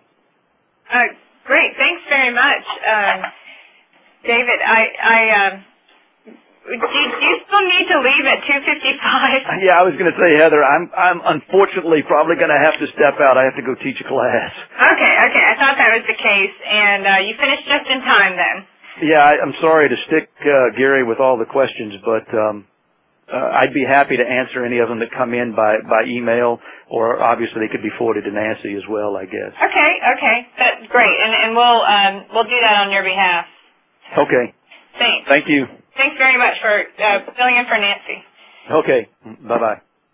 Uh, great. Thanks very much, um, David. I, I um, do, do you still need to leave at two fifty-five? Yeah, I was going to say, Heather, I'm I'm unfortunately probably going to have to step out. I have to go teach a class. Okay, okay. I thought that was the case, and uh, you finished just in time then. Yeah, I, I'm sorry to stick uh, Gary with all the questions, but um, uh, I'd be happy to answer any of them that come in by, by email, or obviously they could be forwarded to Nancy as well, I guess. Okay, okay, that's great, and, and we'll um, we'll do that on your behalf. Okay. Thanks. Thank you. Thanks very much for uh, filling in for Nancy. Okay. Bye-bye.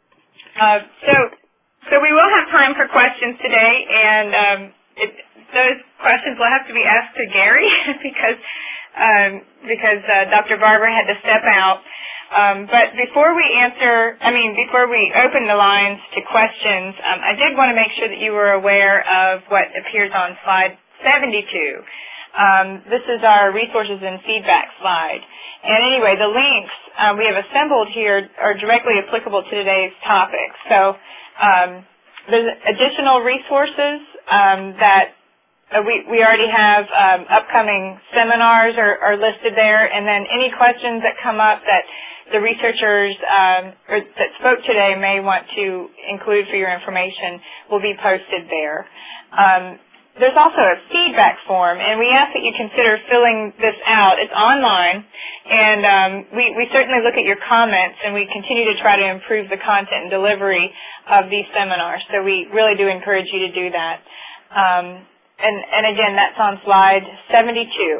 Uh, so, so we will have time for questions today, and um, it, those questions will have to be asked to Gary because um, because uh, Doctor Barber had to step out. Um, but before we answer, I mean, before we open the lines to questions, um, I did want to make sure that you were aware of what appears on slide seventy-two. Um, this is our resources and feedback slide. And anyway, the links uh, we have assembled here are directly applicable to today's topic. So um, there's additional resources um, that uh, we, we already have. Um, upcoming seminars are, are listed there, and then any questions that come up that the researchers um, or that spoke today may want to include for your information will be posted there. Um, There's also a feedback form, and we ask that you consider filling this out. It's online, and um, we, we certainly look at your comments, and we continue to try to improve the content and delivery of these seminars. So we really do encourage you to do that. Um, and, and again, that's on slide seventy-two.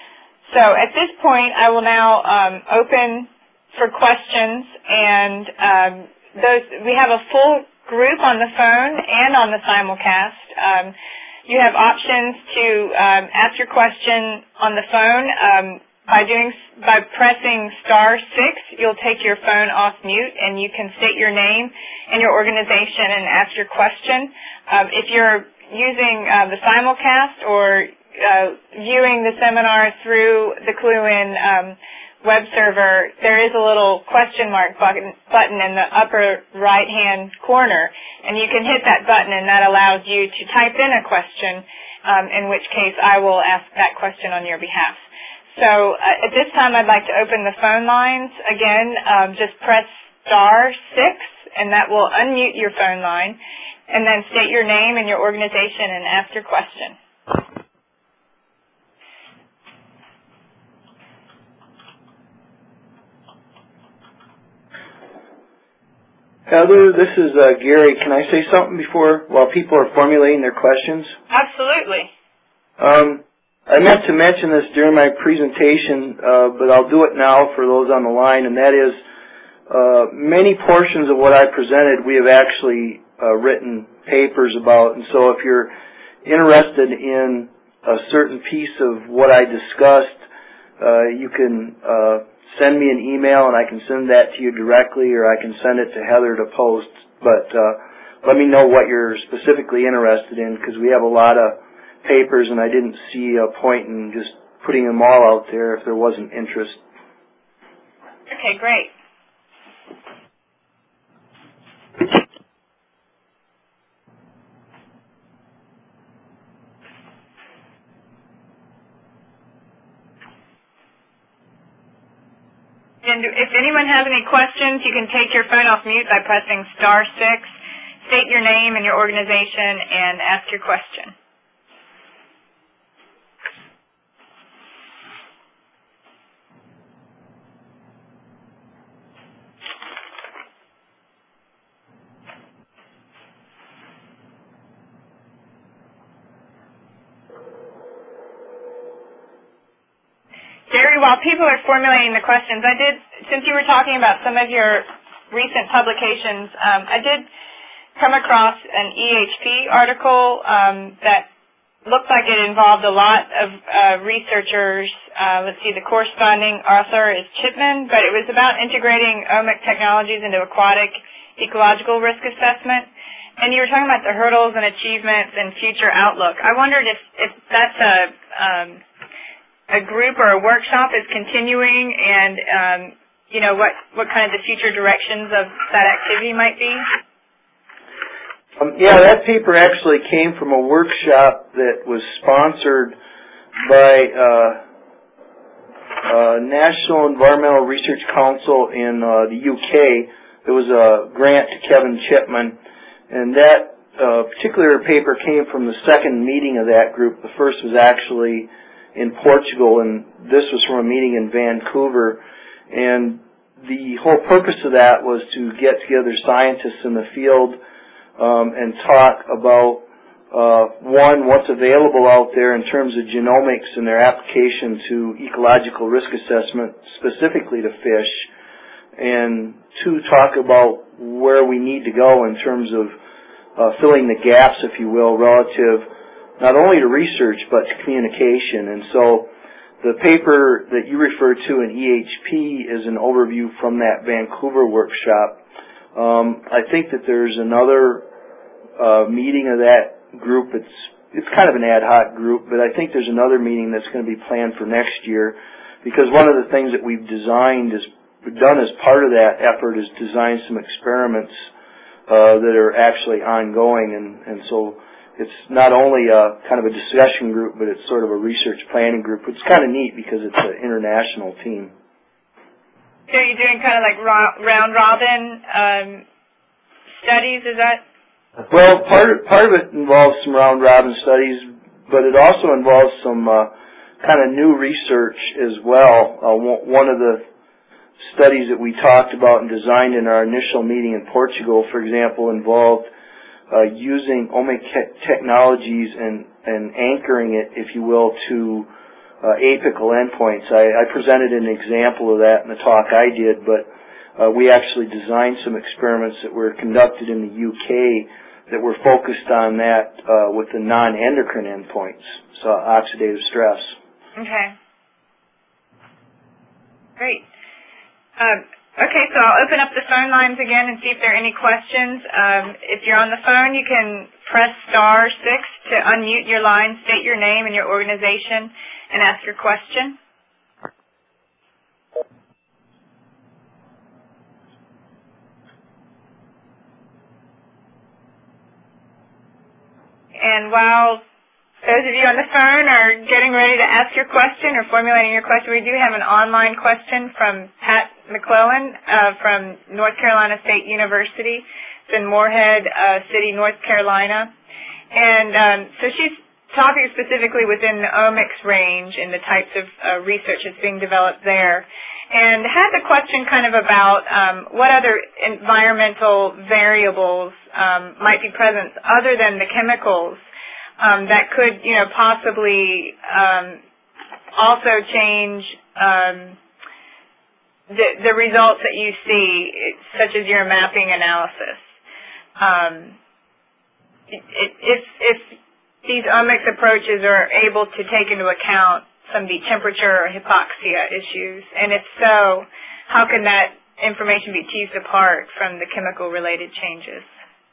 So at this point, I will now um, open for questions, and um, those we have a full group on the phone and on the simulcast. Um, You have options to um, ask your question on the phone um, by doing by pressing star six. You'll take your phone off mute, and you can state your name and your organization and ask your question. Um, if you're using uh, the simulcast or uh, viewing the seminar through the ClueIn um, web server, there is a little question mark button, button in the upper right-hand corner, and you can hit that button, and that allows you to type in a question, um, in which case I will ask that question on your behalf. So uh, at this time, I'd like to open the phone lines. Again, um, just press star six, and that will unmute your phone line, and then state your name and your organization and ask your question. Heather, this is uh, Gary. Can I say something before, while people are formulating their questions? Absolutely. Um, I meant to mention this during my presentation, uh, but I'll do it now for those on the line, and that is uh, many portions of what I presented we have actually uh, written papers about, and so if you're interested in a certain piece of what I discussed, uh, you can uh, send me an email, and I can send that to you directly, or I can send it to Heather to post. But uh, let me know what you're specifically interested in, because we have a lot of papers, and I didn't see a point in just putting them all out there if there wasn't interest. Okay, great. And if anyone has any questions, you can take your phone off mute by pressing star six, state your name and your organization, and ask your question. Gary, while people are formulating the questions, I did, since you were talking about some of your recent publications, um, I did come across an E H P article um, that looked like it involved a lot of uh, researchers. Uh, let's see, the corresponding author is Chipman, but it was about integrating omic technologies into aquatic ecological risk assessment. And you were talking about the hurdles and achievements and future outlook. I wondered if, if that's a... Um, a group or a workshop is continuing, and um, you know what what kind of the future directions of that activity might be. Um, yeah, that paper actually came from a workshop that was sponsored by uh, uh, National Environmental Research Council in uh, the U K. There was a grant to Kevin Chipman, and that uh, particular paper came from the second meeting of that group. The first was actually in Portugal, and this was from a meeting in Vancouver. And the whole purpose of that was to get together scientists in the field um, and talk about, uh, one, what's available out there in terms of genomics and their application to ecological risk assessment, specifically to fish, and two, talk about where we need to go in terms of uh, filling the gaps, if you will, relative not only to research but to communication. And so the paper that you refer to in E H P is an overview from that Vancouver workshop. Um, I think that there's another uh, meeting of that group. It's it's kind of an ad hoc group, but I think there's another meeting that's going to be planned for next year, because one of the things that we've designed is done as part of that effort is design some experiments uh, that are actually ongoing, and, and so it's not only a kind of a discussion group, but it's sort of a research planning group. It's kind of neat because it's an international team. So you're doing kind of like round robin um, studies, is that? Well, part of, part of it involves some round robin studies, but it also involves some uh, kind of new research as well. Uh, one of the studies that we talked about and designed in our initial meeting in Portugal, for example, involved uh, using omic technologies and, and anchoring it, if you will, to uh, apical endpoints. I, I presented an example of that in the talk I did, but uh, we actually designed some experiments that were conducted in the U K that were focused on that uh, with the non-endocrine endpoints, so oxidative stress. Okay. Great. Um, okay, so I'll open up the phone lines again and see if there are any questions. Um, if you're on the phone, you can press star six to unmute your line, state your name and your organization, and ask your question. And while those of you on the phone are getting ready to ask your question or formulating your question, we do have an online question from Pat McClellan uh, from North Carolina State University. It's in Morehead uh, City, North Carolina. And um, so she's talking specifically within the omics range and the types of uh, research that's being developed there. And had the question kind of about um, what other environmental variables um, might be present other than the chemicals um, that could, you know, possibly um, also change um, the, the results that you see, such as your mapping analysis. Um, if, if these omics approaches are able to take into account some of the temperature or hypoxia issues, and if so, how can that information be teased apart from the chemical-related changes?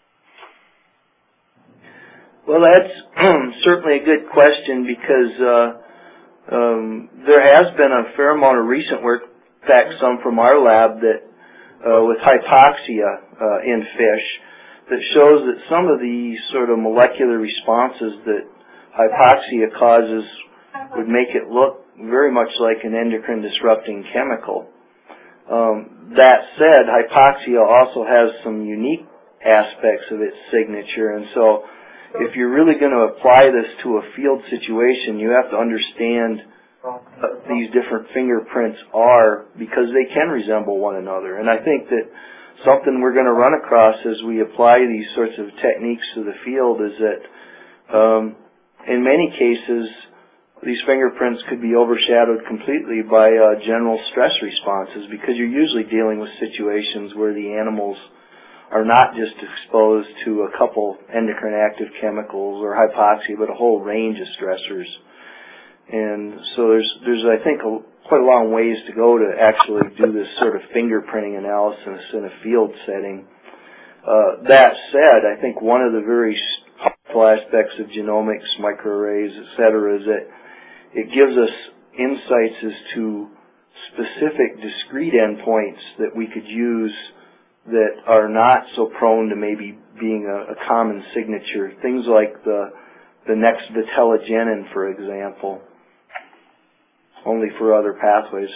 Well, that's certainly a good question, because uh, um, there has been a fair amount of recent work, in fact, some from our lab, that uh, with hypoxia uh, in fish, that shows that some of the sort of molecular responses that hypoxia causes would make it look very much like an endocrine disrupting chemical. Um, that said, hypoxia also has some unique aspects of its signature, and so if you're really going to apply this to a field situation, you have to understand what these different fingerprints are, because they can resemble one another. And I think that something we're going to run across as we apply these sorts of techniques to the field is that um, in many cases, these fingerprints could be overshadowed completely by uh, general stress responses, because you're usually dealing with situations where the animals are not just exposed to a couple endocrine active chemicals or hypoxia, but a whole range of stressors. And so there's, there's I think, a, quite a long ways to go to actually do this sort of fingerprinting analysis in a field setting. Uh, that said, I think one of the very powerful aspects of genomics, microarrays, et cetera, is that it gives us insights as to specific discrete endpoints that we could use that are not so prone to maybe being a, a common signature. Things like the the next vitellogenin, for example, only for other pathways.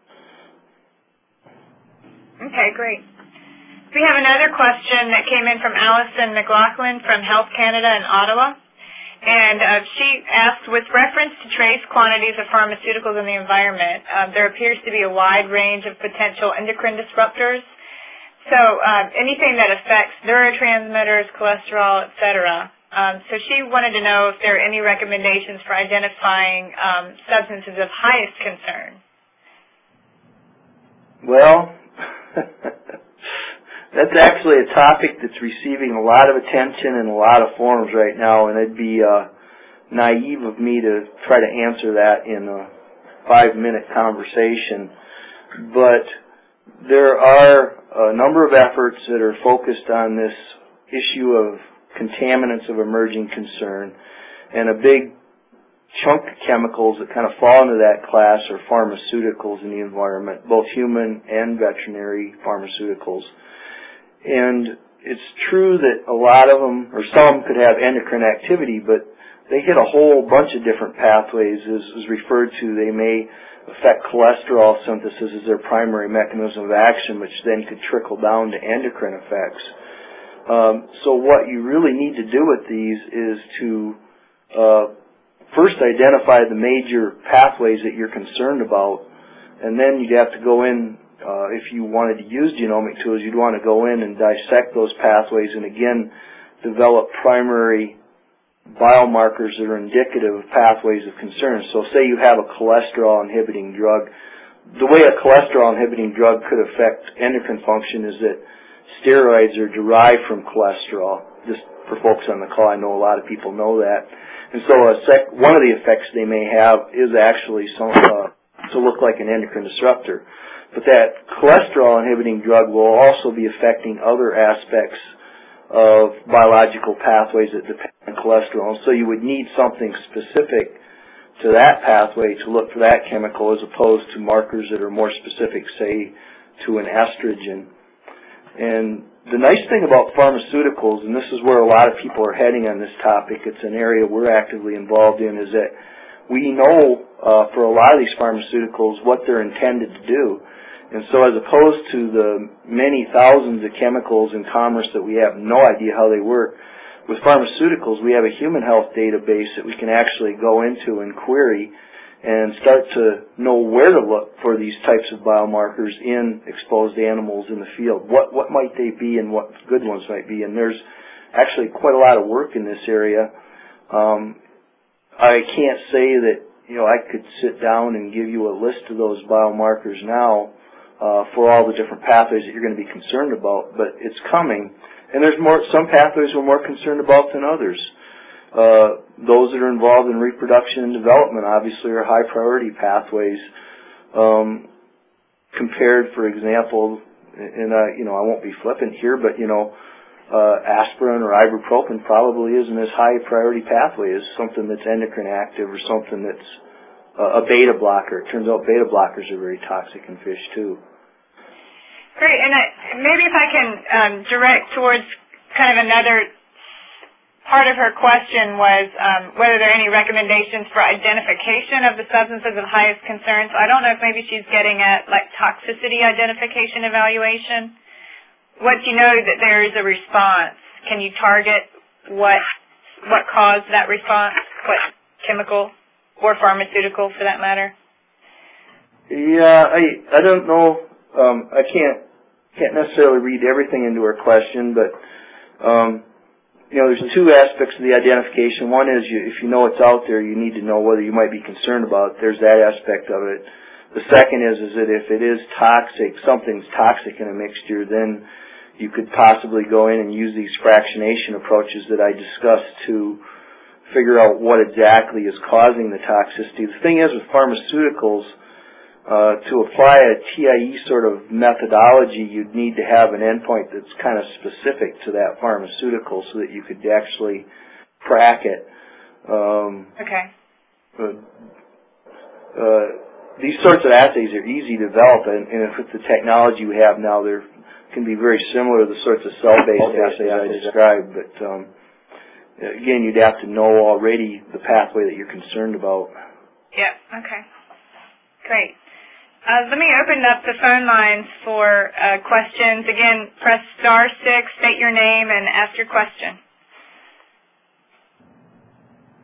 Okay, great. We have another question that came in from Allison McLaughlin from Health Canada in Ottawa. And uh, she asked, with reference to trace quantities of pharmaceuticals in the environment, uh, there appears to be a wide range of potential endocrine disruptors. So uh, anything that affects neurotransmitters, cholesterol, et cetera. Um, so she wanted to know if there are any recommendations for identifying um, substances of highest concern. Well, that's actually a topic that's receiving a lot of attention in a lot of forums right now, and it'd be uh, naive of me to try to answer that in a five-minute conversation. But there are a number of efforts that are focused on this issue of contaminants of emerging concern, and a big chunk of chemicals that kind of fall into that class are pharmaceuticals in the environment, both human and veterinary pharmaceuticals. And it's true that a lot of them, or some, could have endocrine activity, but they hit a whole bunch of different pathways. As is referred to, they may affect cholesterol synthesis as their primary mechanism of action, which then could trickle down to endocrine effects. Um, so what you really need to do with these is to uh, first identify the major pathways that you're concerned about, and then you'd have to go in, uh, if you wanted to use genomic tools, you'd want to go in and dissect those pathways and again develop primary biomarkers that are indicative of pathways of concern. So say you have a cholesterol inhibiting drug. The way a cholesterol inhibiting drug could affect endocrine function is that steroids are derived from cholesterol. Just for folks on the call, I know a lot of people know that. And so a sec- one of the effects they may have is actually some, uh, to look like an endocrine disruptor. But that cholesterol inhibiting drug will also be affecting other aspects of biological pathways that depend on cholesterol. So you would need something specific to that pathway to look for that chemical, as opposed to markers that are more specific, say, to an estrogen. And the nice thing about pharmaceuticals, and this is where a lot of people are heading on this topic, it's an area we're actively involved in, is that we know uh, for a lot of these pharmaceuticals what they're intended to do. And so as opposed to the many thousands of chemicals in commerce that we have no idea how they work, with pharmaceuticals we have a human health database that we can actually go into and query and start to know where to look for these types of biomarkers in exposed animals in the field. What what might they be and what good ones might be? And there's actually quite a lot of work in this area. Um, I can't say that, you know, I could sit down and give you a list of those biomarkers now uh, for all the different pathways that you're going to be concerned about, but it's coming. And there's more, some pathways we're more concerned about than others. Uh, those that are involved in reproduction and development obviously are high priority pathways. Um, compared, for example, and I, you know, I won't be flippant here, but you know, uh, aspirin or ibuprofen probably isn't as high a priority pathway as something that's endocrine active or something that's uh, a beta blocker. It turns out beta blockers are very toxic in fish too. Great, and I, maybe if I can um, direct towards kind of another part of her question was um, whether there are any recommendations for identification of the substances of highest concern. So I don't know if maybe she's getting at like toxicity identification evaluation. Once you know that there is a response, can you target what what caused that response, what chemical or pharmaceutical for that matter? Yeah, I I don't know. Um, I can't can't necessarily read everything into her question, but um, you know, there's two aspects of the identification. One is you, if you know it's out there, you need to know whether you might be concerned about it. There's that aspect of it. The second is, is that if it is toxic, something's toxic in a mixture, then you could possibly go in and use these fractionation approaches that I discussed to figure out what exactly is causing the toxicity. The thing is with pharmaceuticals, Uh, to apply a T I E sort of methodology, you'd need to have an endpoint that's kind of specific to that pharmaceutical so that you could actually crack it. Um, okay. Uh, uh, these sorts of assays are easy to develop, and, and with the technology we have now, they can be very similar to the sorts of cell-based okay, assays I described. But um, again, you'd have to know already the pathway that you're concerned about. Yeah. Okay. Great. Uh, let me open up the phone lines for uh, questions. Again, press star six, state your name, and ask your question.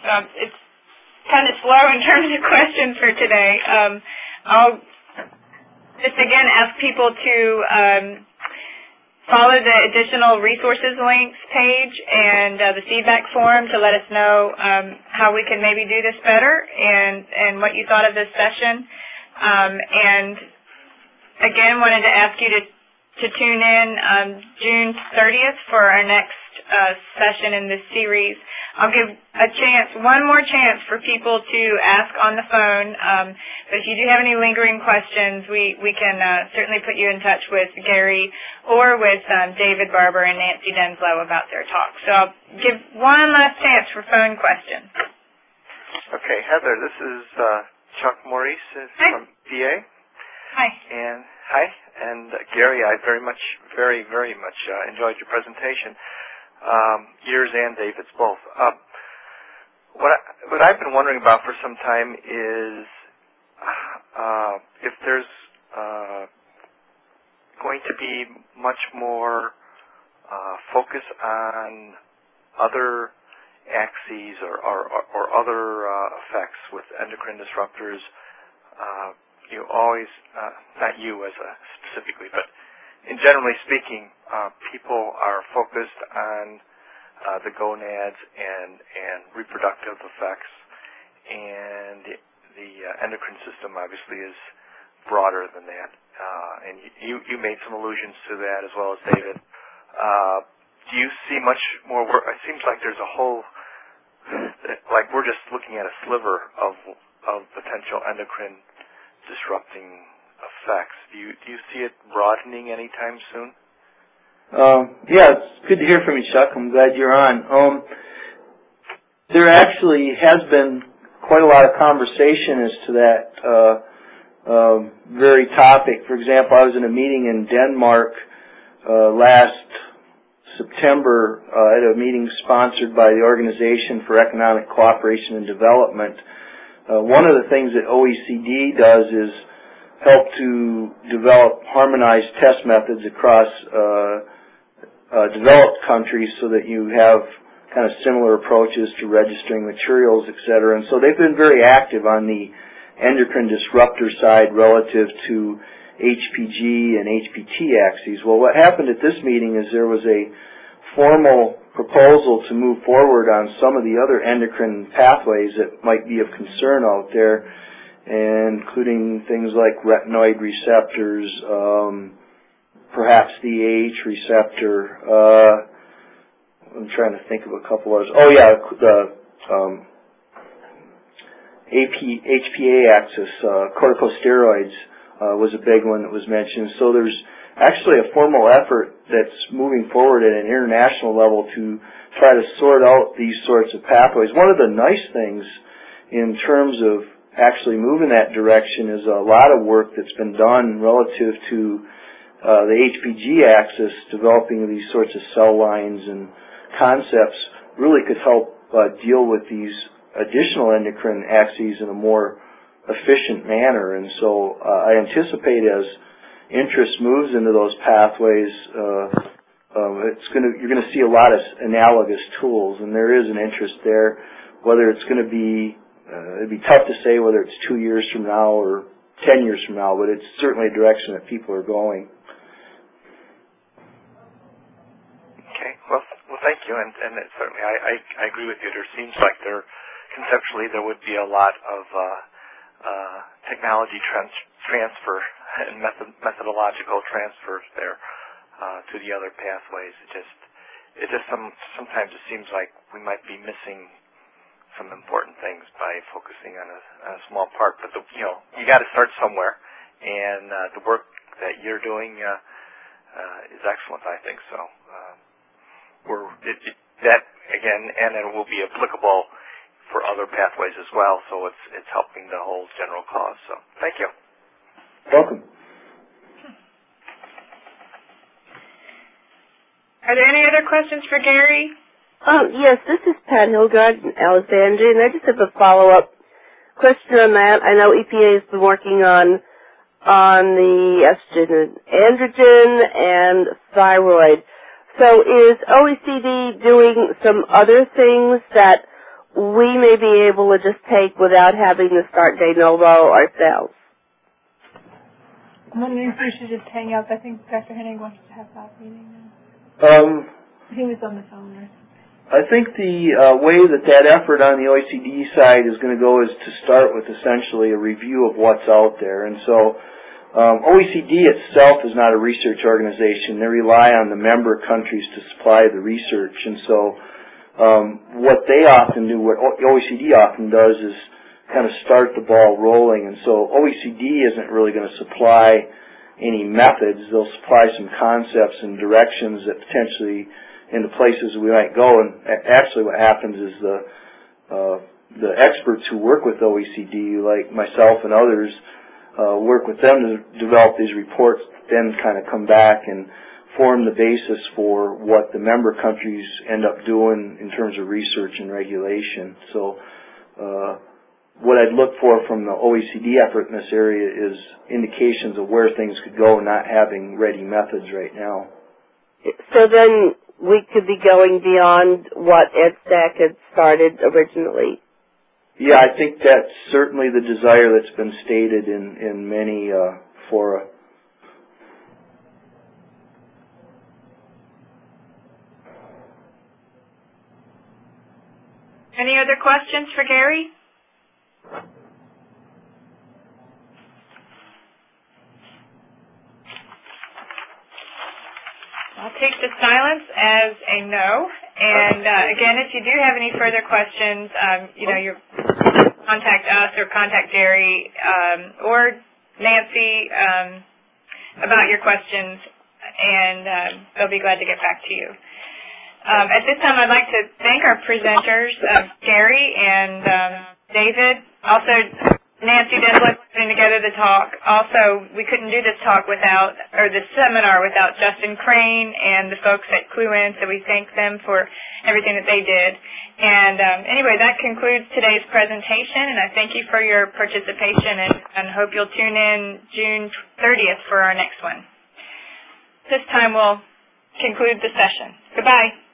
um, it's kind of slow in terms of questions for today. Um, I'll just again ask people to um, follow the additional resources links page and uh, the feedback form to let us know um, how we can maybe do this better and, and what you thought of this session. Um, and again, wanted to ask you to, to tune in on June thirtieth for our next uh, session in this series. I'll give a chance, one more chance for people to ask on the phone. Um, but if you do have any lingering questions, we, we can uh, certainly put you in touch with Gary or with um, David Barber and Nancy Denslow about their talk. So I'll give one last chance for phone questions. Okay, Heather, this is uh, Chuck Maurice from P A. Hi. And hi, and uh, Gary, I very much, very, very much uh, enjoyed your presentation. Um, yours and David's both. Uh, what, I, what I've been wondering about for some time is uh, if there's uh, going to be much more uh, focus on other axes or, or, or other uh, effects with endocrine disruptors. Uh, you always, uh, not you as a specifically, but in generally speaking, uh, people are focused on uh, the gonads and, and reproductive effects, and the, the uh, endocrine system obviously is broader than that. Uh, and you, you made some allusions to that as well as David. Uh, do you see much more work? It seems like there's a whole, like we're just looking at a sliver of of potential endocrine disrupting effects. Do you do you see it broadening anytime soon? Um, yeah, it's good to hear from you, Chuck. I'm glad you're on. Um, there actually has been quite a lot of conversation as to that uh, uh, very topic. For example, I was in a meeting in Denmark uh, last September uh, at a meeting sponsored by the Organization for Economic Cooperation and Development. Uh, one of the things that O E C D does is help to develop harmonized test methods across uh, uh, developed countries so that you have kind of similar approaches to registering materials, et cetera. And so they've been very active on the endocrine disruptor side relative to H P G and H P T axes. Well, what happened at this meeting is there was a formal proposal to move forward on some of the other endocrine pathways that might be of concern out there, and including things like retinoid receptors, um, perhaps the A H receptor. Uh, I'm trying to think of a couple others. Oh, yeah, the um, A P, H P A axis, uh, corticosteroids uh, was a big one that was mentioned. So there's actually a formal effort that's moving forward at an international level to try to sort out these sorts of pathways. One of the nice things in terms of actually moving that direction is a lot of work that's been done relative to uh, the H P G axis, developing these sorts of cell lines and concepts really could help uh, deal with these additional endocrine axes in a more efficient manner. And so uh, I anticipate as interest moves into those pathways, uh, um, it's going to you're going to see a lot of analogous tools, and there is an interest there. Whether it's going to be uh, it'd be tough to say whether it's two years from now or ten years from now, but it's certainly a direction that people are going. Okay, well, well, thank you, and, and it certainly I, I, I agree with you. There seems like there conceptually there would be a lot of uh, uh, technology trans- transfer and method, methodological transfers there uh, to the other pathways. It just, it just some sometimes it seems like we might be missing some important things by focusing on a, on a small part. But the, you know, you got to start somewhere, and uh, the work that you're doing uh, uh, is excellent, I think. So uh, we're it, it, that again, and it will be applicable for other pathways as well. So it's it's helping the whole general cause. So thank you. Welcome. Are there any other questions for Gary? Oh, yes, this is Pat Hilgard in Alexandria, and I just have a follow-up question on that. I know E P A has been working on on the estrogen and androgen and thyroid. So is O E C D doing some other things that we may be able to just take without having to start de novo ourselves? I'm wondering if we should just hang up. I think Doctor Hennig wants to have that meeting now. Um, He was on the phone or something. I think the uh, way that that effort on the O E C D side is going to go is to start with essentially a review of what's out there. And so um, O E C D itself is not a research organization. They rely on the member countries to supply the research. And so um, what they often do, what O E C D often does is kind of start the ball rolling. And so O E C D isn't really going to supply any methods. They'll supply some concepts and directions that potentially in the places we might go. And actually what happens is the uh, the experts who work with O E C D, like myself and others, uh, work with them to develop these reports, then kind of come back and form the basis for what the member countries end up doing in terms of research and regulation. So uh, what I'd look for from the O E C D effort in this area is indications of where things could go, not having ready methods right now. So then we could be going beyond what EdStack had started originally. Yeah, I think that's certainly the desire that's been stated in, in many uh, fora. Any other questions for Gary? I'll take the silence as a no. And uh, again, if you do have any further questions, um, you know, you contact us or contact Gary um, or Nancy um, about your questions, and uh, they'll be glad to get back to you. Um, at this time, I'd like to thank our presenters, uh, Gary and um, David. Also, Nancy Denwood putting together the talk. Also, we couldn't do this talk without, or this seminar without Justin Crane and the folks at Cluent, so we thank them for everything that they did. And um, anyway, that concludes today's presentation, and I thank you for your participation, and, and hope you'll tune in June thirtieth for our next one. This time we'll conclude the session. Goodbye.